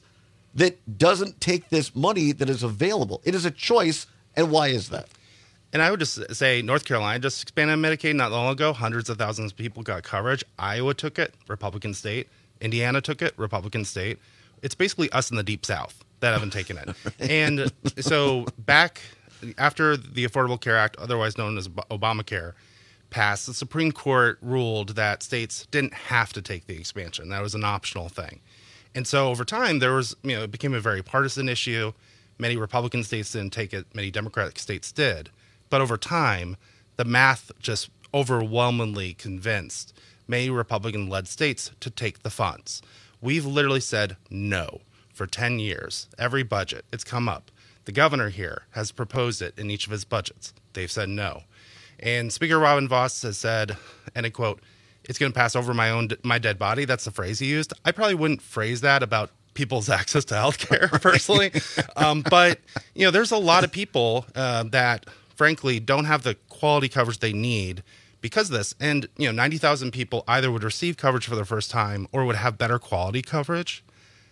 that doesn't take this money that is available. It is a choice, and why is that? And I would just say North Carolina just expanded Medicaid not long ago. Hundreds of thousands of people got coverage. Iowa took it, Republican state. Indiana took it, Republican state. It's basically us in the Deep South that haven't taken it. And so back after the Affordable Care Act, otherwise known as Obamacare, passed, the Supreme Court ruled that states didn't have to take the expansion. That was an optional thing. And so over time, there was, it became a very partisan issue. Many Republican states didn't take it. Many Democratic states did. But over time, the math just overwhelmingly convinced many Republican-led states to take the funds. We've literally said no for 10 years. Every budget, it's come up. The governor here has proposed it in each of his budgets. They've said no. And Speaker Robin Vos has said, and I quote, "It's going to pass over my dead body." That's the phrase he used. I probably wouldn't phrase that about people's access to health care personally. But, there's a lot of people that, frankly, don't have the quality coverage they need because of this. And, 90,000 people either would receive coverage for the first time or would have better quality coverage.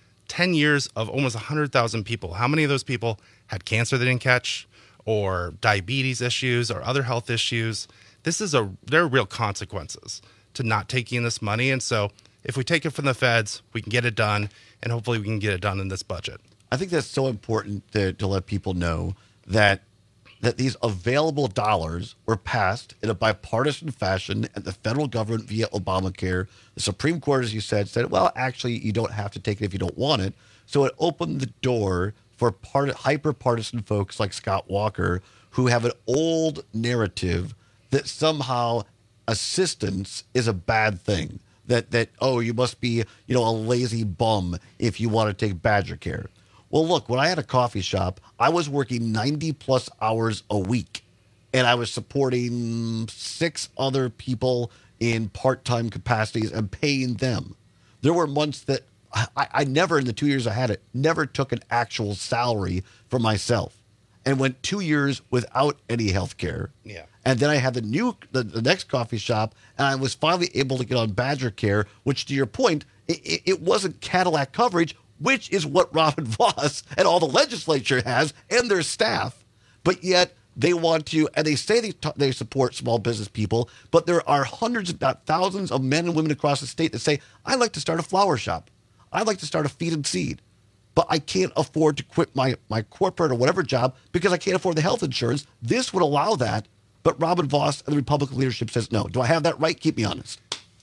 10 years of almost 100,000 people. How many of those people had cancer they didn't catch, or diabetes issues, or other health issues? There are real consequences to not taking this money. And so if we take it from the feds, we can get it done, and hopefully we can get it done in this budget. I think that's so important to let people know that these available dollars were passed in a bipartisan fashion at the federal government via Obamacare. The Supreme Court, as you said, well, actually, you don't have to take it if you don't want it. So it opened the door for hyper-partisan folks like Scott Walker, who have an old narrative that somehow assistance is a bad thing. That you must be, a lazy bum if you want to take Badger Care. Well, look, when I had a coffee shop, I was working 90-plus hours a week, and I was supporting 6 other people in part-time capacities and paying them. There were months that I never, in the 2 years I had it, never took an actual salary for myself, and went 2 years without any health care. Yeah. And then I had the next coffee shop, and I was finally able to get on Badger Care, which, to your point, it wasn't Cadillac coverage, which is what Robin Vos and all the legislature has and their staff. But yet they want to, and they say they support small business people, but there are hundreds, if not thousands, of men and women across the state that say, I'd like to start a flower shop. I'd like to start a feed and seed. But I can't afford to quit my corporate or whatever job because I can't afford the health insurance. This would allow that. But Robin Vos and the Republican leadership says no. Do I have that right? Keep me honest.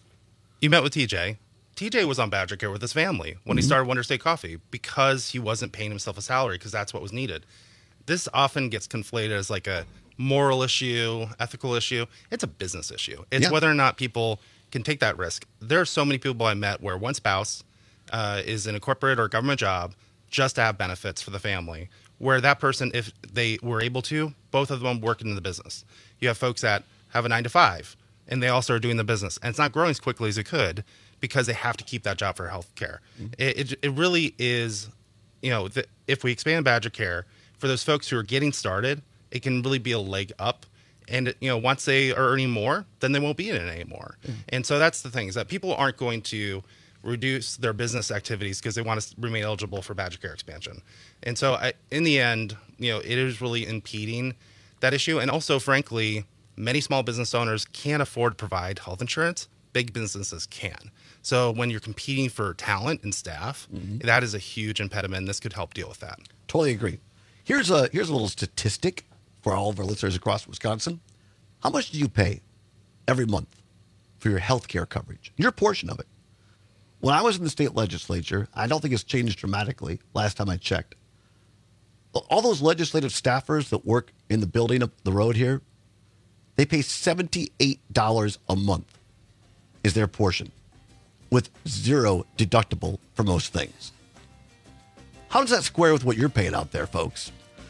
You met with TJ. TJ was on Badger Care with his family when he started Wonder State Coffee because he wasn't paying himself a salary because that's what was needed. This often gets conflated as like a moral issue, ethical issue. It's a business issue. It's whether or not people can take that risk. There are so many people I met where one spouse is in a corporate or government job just to have benefits for the family, where that person, if they were able to, both of them work in the business. You have folks that have a 9-to-5 and they also are doing the business, and it's not growing as quickly as it could because they have to keep that job for health care. It really is, if we expand Badger Care, for those folks who are getting started, it can really be a leg up. And, once they are earning more, then they won't be in it anymore. And so that's the thing, is that people aren't going to reduce their business activities because they want to remain eligible for Badger Care expansion. And so in the end, it is really impeding that issue. And also, frankly, many small business owners can't afford to provide health insurance. Big businesses can. So when you're competing for talent and staff, that is a huge impediment. This could help deal with that. Totally agree. Here's a little statistic for all of our listeners across Wisconsin. How much do you pay every month for your health care coverage? Your portion of it. When I was in the state legislature, I don't think it's changed dramatically last time I checked. All those legislative staffers that work in the building up the road here, they pay $78 a month is their portion, with zero deductible for most things. How does that square with what you're paying out there, folks?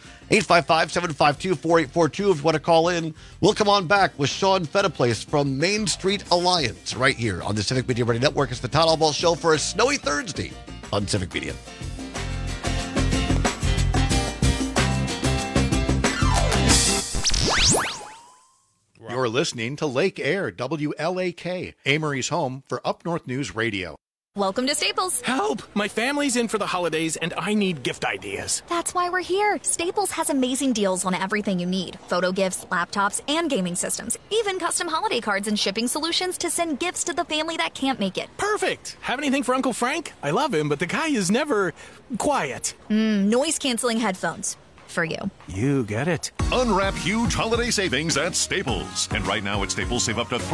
855-752-4842 if you want to call in. We'll come on back with Sean Fettiplace from Main Street Alliance right here on the Civic Media Radio Network. It's the Todd Albaugh Show for a snowy Thursday on Civic Media. You're listening to Lake Air, WLAK, Amory's home for Up North News Radio. Welcome to Staples. Help! My family's in for the holidays and I need gift ideas. That's why we're here. Staples has amazing deals on everything you need. Photo gifts, laptops, and gaming systems. Even custom holiday cards and shipping solutions to send gifts to the family that can't make it. Perfect! Have anything for Uncle Frank? I love him, but the guy is never quiet. Noise-canceling headphones. For you. You get it. Unwrap huge holiday savings at Staples. And right now at Staples, save up to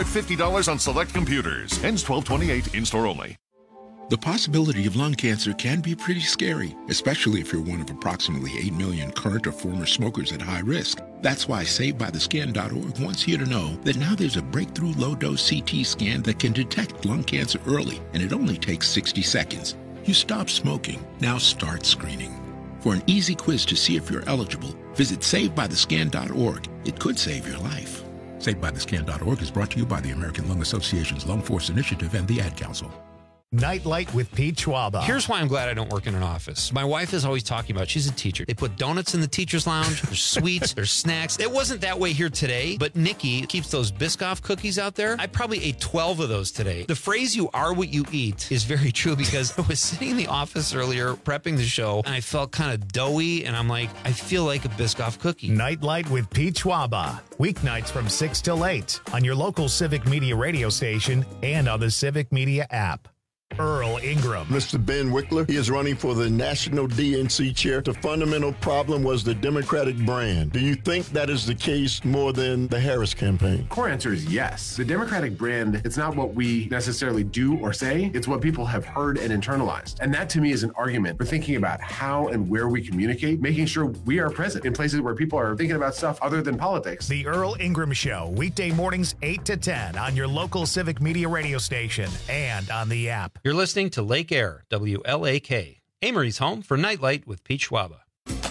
$350 on select computers. Ends 12/28, in-store only. The possibility of lung cancer can be pretty scary, especially if you're one of approximately 8 million current or former smokers at high risk. That's why SaveByTheScan.org wants you to know that now there's a breakthrough low-dose CT scan that can detect lung cancer early, and it only takes 60 seconds. You stop smoking, now start screening. For an easy quiz to see if you're eligible, visit SaveByTheScan.org. It could save your life. SaveByTheScan.org is brought to you by the American Lung Association's Lung Force Initiative and the Ad Council. Nightlight with Pete Schwaba. Here's why I'm glad I don't work in an office. My wife is always talking about, she's a teacher. They put donuts in the teacher's lounge. There's sweets, there's snacks. It wasn't that way here today, but Nikki keeps those Biscoff cookies out there. I probably ate 12 of those today. The phrase, you are what you eat, is very true because I was sitting in the office earlier prepping the show and I felt kind of doughy and I'm like, I feel like a Biscoff cookie. Nightlight with Pete Schwaba. Weeknights from 6 till 8 on your local Civic Media radio station and on the Civic Media app. Earl Ingram. Mr. Ben Wickler, he is running for the national DNC chair. The fundamental problem was the Democratic brand. Do you think that is the case more than the Harris campaign? Core answer is yes. The Democratic brand, it's not what we necessarily do or say, it's what people have heard and internalized. And that to me is an argument for thinking about how and where we communicate, making sure we are present in places where people are thinking about stuff other than politics. The Earl Ingram Show, weekday mornings 8 to 10 on your local Civic Media radio station and on the app. You're listening to Lake Air, WLAK, Amory's home for Nightlight with Pete Schwaba.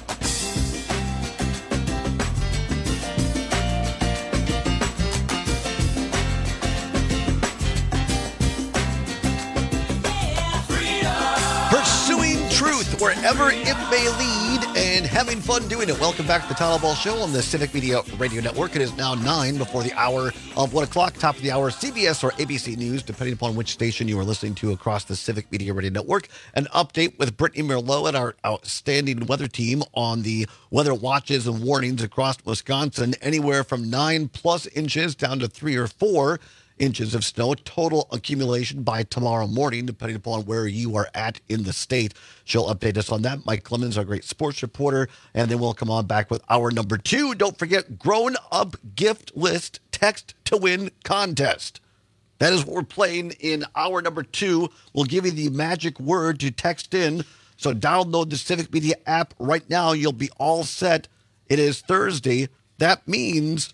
Pursuing truth wherever it may lead and having fun doing it. Welcome back to the Todd Ball Show on the Civic Media Radio Network. It is now 9 before the hour of 1 o'clock. Top of the hour, CBS or ABC News, depending upon which station you are listening to across the Civic Media Radio Network. An update with Brittany Merlot and our outstanding weather team on the weather watches and warnings across Wisconsin. Anywhere from 9+ inches down to 3 or 4 inches of snow, total accumulation by tomorrow morning, depending upon where you are at in the state. She'll update us on that. Mike Clemens, our great sports reporter, and then we'll come on back with hour number 2. Don't forget, grown-up gift list text to win contest. That is what we're playing in hour number 2. We'll give you the magic word to text in. So download the Civic Media app right now. You'll be all set. It is Thursday. That means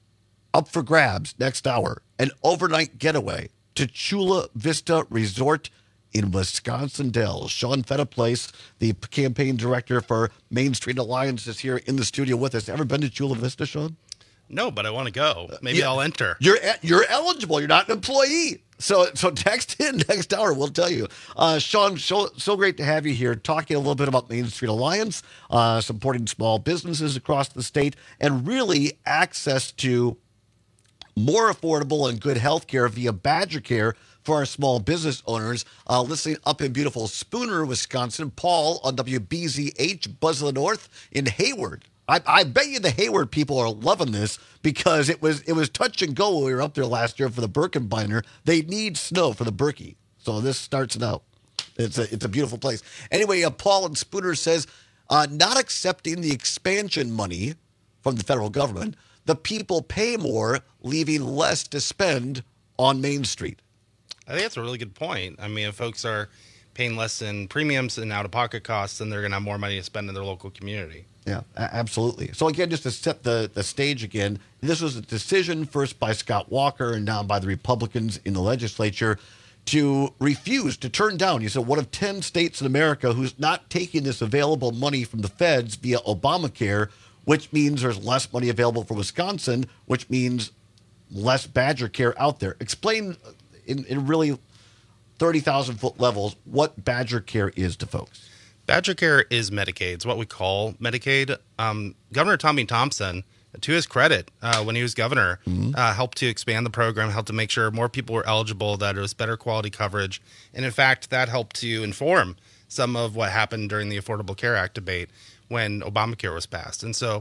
up for grabs next hour, an overnight getaway to Chula Vista Resort in Wisconsin Dells. Sean Fetterplace, the campaign director for Main Street Alliance, is here in the studio with us. Ever been to Chula Vista, Sean? No, but I want to go. Maybe I'll enter. You're eligible. You're not an employee. So text in next hour. We'll tell you. Sean, so great to have you here, talking a little bit about Main Street Alliance, supporting small businesses across the state, and really access to more affordable and good health care via Badger Care for our small business owners. Listening up in beautiful Spooner, Wisconsin, Paul on WBZH, Buzz of the North in Hayward. I bet you the Hayward people are loving this because it was touch and go when we were up there last year for the Birkenbinder. They need snow for the Berkey. So this starts it out. It's a beautiful place. Anyway, Paul in Spooner says, not accepting the expansion money from the federal government, the people pay more, leaving less to spend on Main Street. I think that's a really good point. I mean, if folks are paying less in premiums and out-of-pocket costs, then they're going to have more money to spend in their local community. Yeah, absolutely. So again, just to set the stage again, this was a decision first by Scott Walker and now by the Republicans in the legislature to refuse, to turn down. He said one of 10 states in America who's not taking this available money from the feds via Obamacare, which means there's less money available for Wisconsin, which means less Badger Care out there. Explain in really 30,000-foot levels what Badger Care is to folks. Badger Care is Medicaid. It's what we call Medicaid. Governor Tommy Thompson to his credit, when he was governor, helped to expand the program, helped to make sure more people were eligible, that it was better quality coverage. And in fact, that helped to inform some of what happened during the Affordable Care Act debate when Obamacare was passed. And so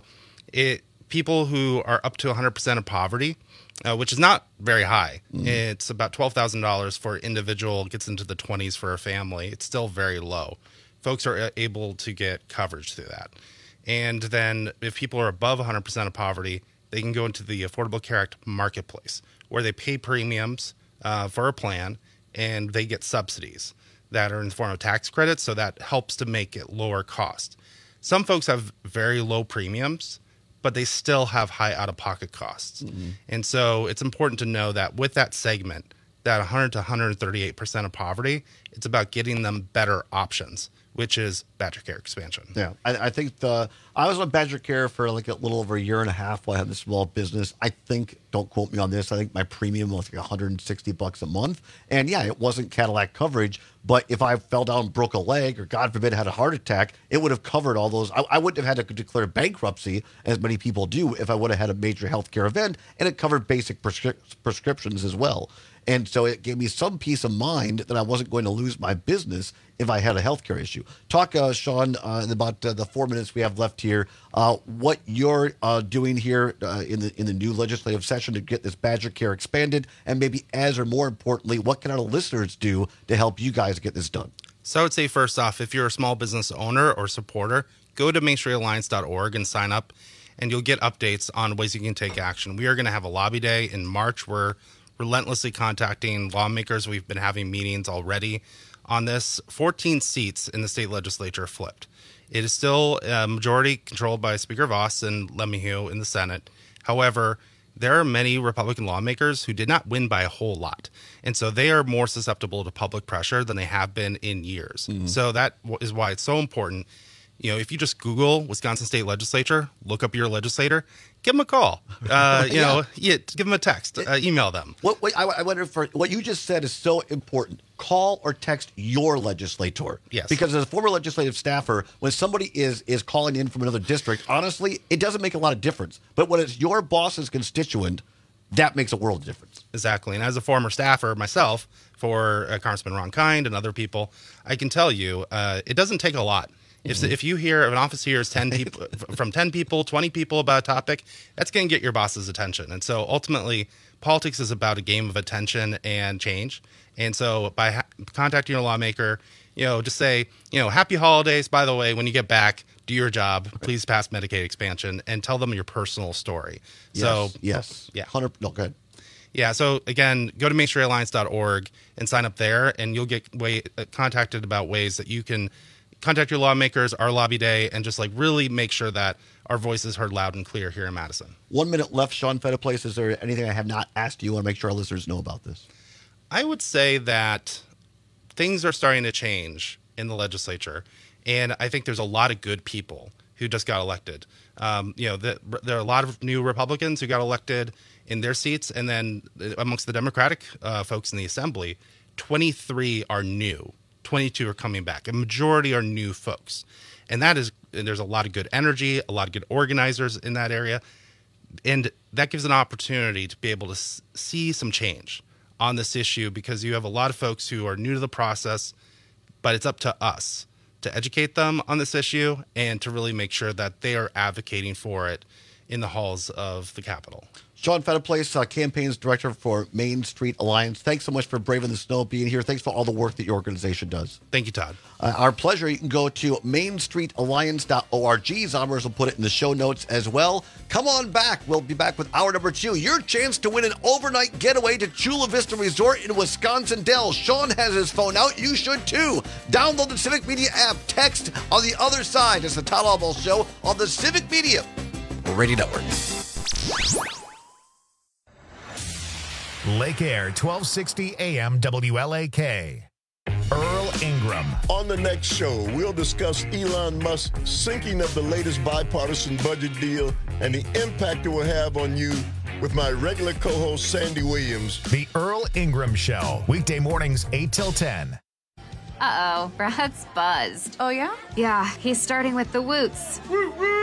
people who are up to 100% of poverty, which is not very high. It's about $12,000 for an individual, gets into the 20s for a family. It's still very low. Folks are able to get coverage through that. And then if people are above 100% of poverty, they can go into the Affordable Care Act marketplace, where they pay premiums for a plan, and they get subsidies that are in the form of tax credits, so that helps to make it lower cost. Some folks have very low premiums, but they still have high out-of-pocket costs. And so it's important to know that with that segment, that 100 to 138% of poverty, it's about getting them better options, which is Badger Care expansion. Yeah, I think I was on Badger Care for like a little over a year and a half while I had this small business. I think, don't quote me on this, I think my premium was like $160 a month. And yeah, it wasn't Cadillac coverage, but if I fell down, broke a leg, or God forbid had a heart attack, it would have covered all those. I wouldn't have had to declare bankruptcy, as many people do, if I would have had a major healthcare event, and it covered basic prescriptions as well. And so it gave me some peace of mind that I wasn't going to lose my business if I had a healthcare issue. Talk, Sean, in about the 4 minutes we have left here, what you're doing here in the new legislative session to get this Badger Care expanded, and maybe as or more importantly, what can our listeners do to help you guys get this done? So I would say, first off, if you're a small business owner or supporter, go to MainStreetAlliance.org and sign up, and you'll get updates on ways you can take action. We are going to have a lobby day in March. We're relentlessly contacting lawmakers. We've been having meetings already on this. 14 seats in the state legislature flipped. It is still a majority controlled by Speaker Voss and LeMahieu in the Senate. However, there are many Republican lawmakers who did not win by a whole lot. And so they are more susceptible to public pressure than they have been in years. So that is why it's so important. You know, if you just Google Wisconsin State Legislature, look up your legislator, give them a call. Give them a text, email them. I wonder if what you just said is so important. Call or text your legislator. Yes. Because as a former legislative staffer, when somebody is calling in from another district, honestly, it doesn't make a lot of difference. But when it's your boss's constituent, that makes a world of difference. Exactly. And as a former staffer myself for Congressman Ron Kind and other people, I can tell you it doesn't take a lot. If you hear an office hears 10 people from 10 people, 20 people about a topic, that's going to get your boss's attention. And so ultimately, politics is about a game of attention and change. And so by contacting your lawmaker, just say, happy holidays. By the way, when you get back, do your job. Please pass Medicaid expansion, and tell them your personal story. Yes. Yeah. 100. No, go ahead. Yeah. So again, go to MainStreetAlliance.org and sign up there, and you'll get contacted about ways that you can contact your lawmakers, our lobby day, and just really make sure that our voice is heard loud and clear here in Madison. 1 minute left. Sean Fetterplace, is there anything I have not asked you? I want to make sure our listeners know about this. I would say that things are starting to change in the legislature, and I think there's a lot of good people who just got elected. There are a lot of new Republicans who got elected in their seats, and then amongst the Democratic folks in the Assembly, 23 are new. 22 are coming back. A majority are new folks. And there's a lot of good energy, a lot of good organizers in that area. And that gives an opportunity to be able to see some change on this issue, because you have a lot of folks who are new to the process, but it's up to us to educate them on this issue and to really make sure that they are advocating for it in the halls of the Capitol. Sean Fetterplace, campaigns director for Main Street Alliance. Thanks so much for braving the snow, being here. Thanks for all the work that your organization does. Thank you, Todd. Our pleasure. You can go to mainstreetalliance.org. Zombers will put it in the show notes as well. Come on back. We'll be back with hour number 2. Your chance to win an overnight getaway to Chula Vista Resort in Wisconsin Dells. Sean has his phone out. You should too. Download the Civic Media app. Text on the other side. It's the Todd Albaugh Show on the Civic Media Radio Network. Lake Air, 1260 AM WLAK. Earl Ingram. On the next show, we'll discuss Elon Musk's sinking of the latest bipartisan budget deal and the impact it will have on you with my regular co-host, Sandy Williams. The Earl Ingram Show, weekday mornings 8 till 10. Uh-oh, Brad's buzzed. Oh, yeah? Yeah, he's starting with the woots.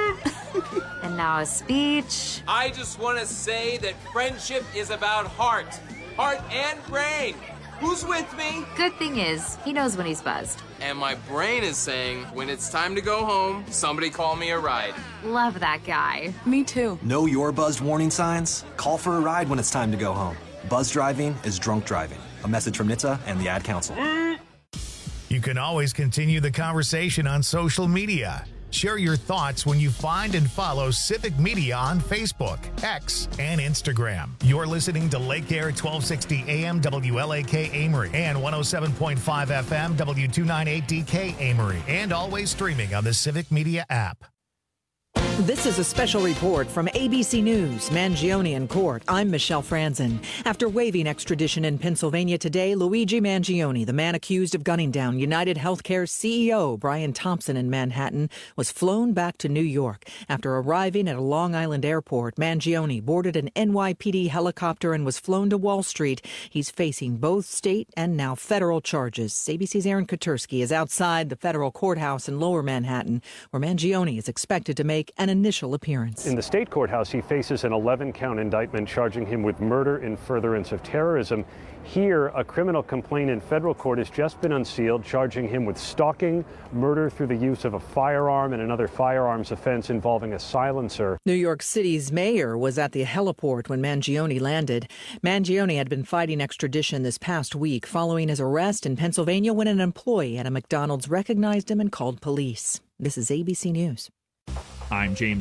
And now a speech. I just want to say that friendship is about heart and brain. Who's with me? Good thing is, he knows when he's buzzed. And my brain is saying, when it's time to go home, somebody call me a ride. Love that guy. Me too. Know your buzzed warning signs? Call for a ride when it's time to go home. Buzz driving is drunk driving. A message from NHTSA and the Ad Council. You can always continue the conversation on social media. Share your thoughts when you find and follow Civic Media on Facebook, X, and Instagram. You're listening to Lake Air 1260 AM WLAK Amory and 107.5 FM W298DK Amory, and always streaming on the Civic Media app. This is a special report from ABC News, Mangione in court. I'm Michelle Franzen. After waiving extradition in Pennsylvania today, Luigi Mangione, the man accused of gunning down United Healthcare CEO Brian Thompson in Manhattan, was flown back to New York. After arriving at a Long Island airport, Mangione boarded an NYPD helicopter and was flown to Wall Street. He's facing both state and now federal charges. ABC's Aaron Katersky is outside the federal courthouse in Lower Manhattan, where Mangione is expected to make an initial appearance. In the state courthouse, he faces an 11-count indictment charging him with murder in furtherance of terrorism. Here, a criminal complaint in federal court has just been unsealed, charging him with stalking, murder through the use of a firearm, and another firearms offense involving a silencer. New York City's mayor was at the heliport when Mangione landed. Mangione had been fighting extradition this past week following his arrest in Pennsylvania when an employee at a McDonald's recognized him and called police. This is ABC News. I'm James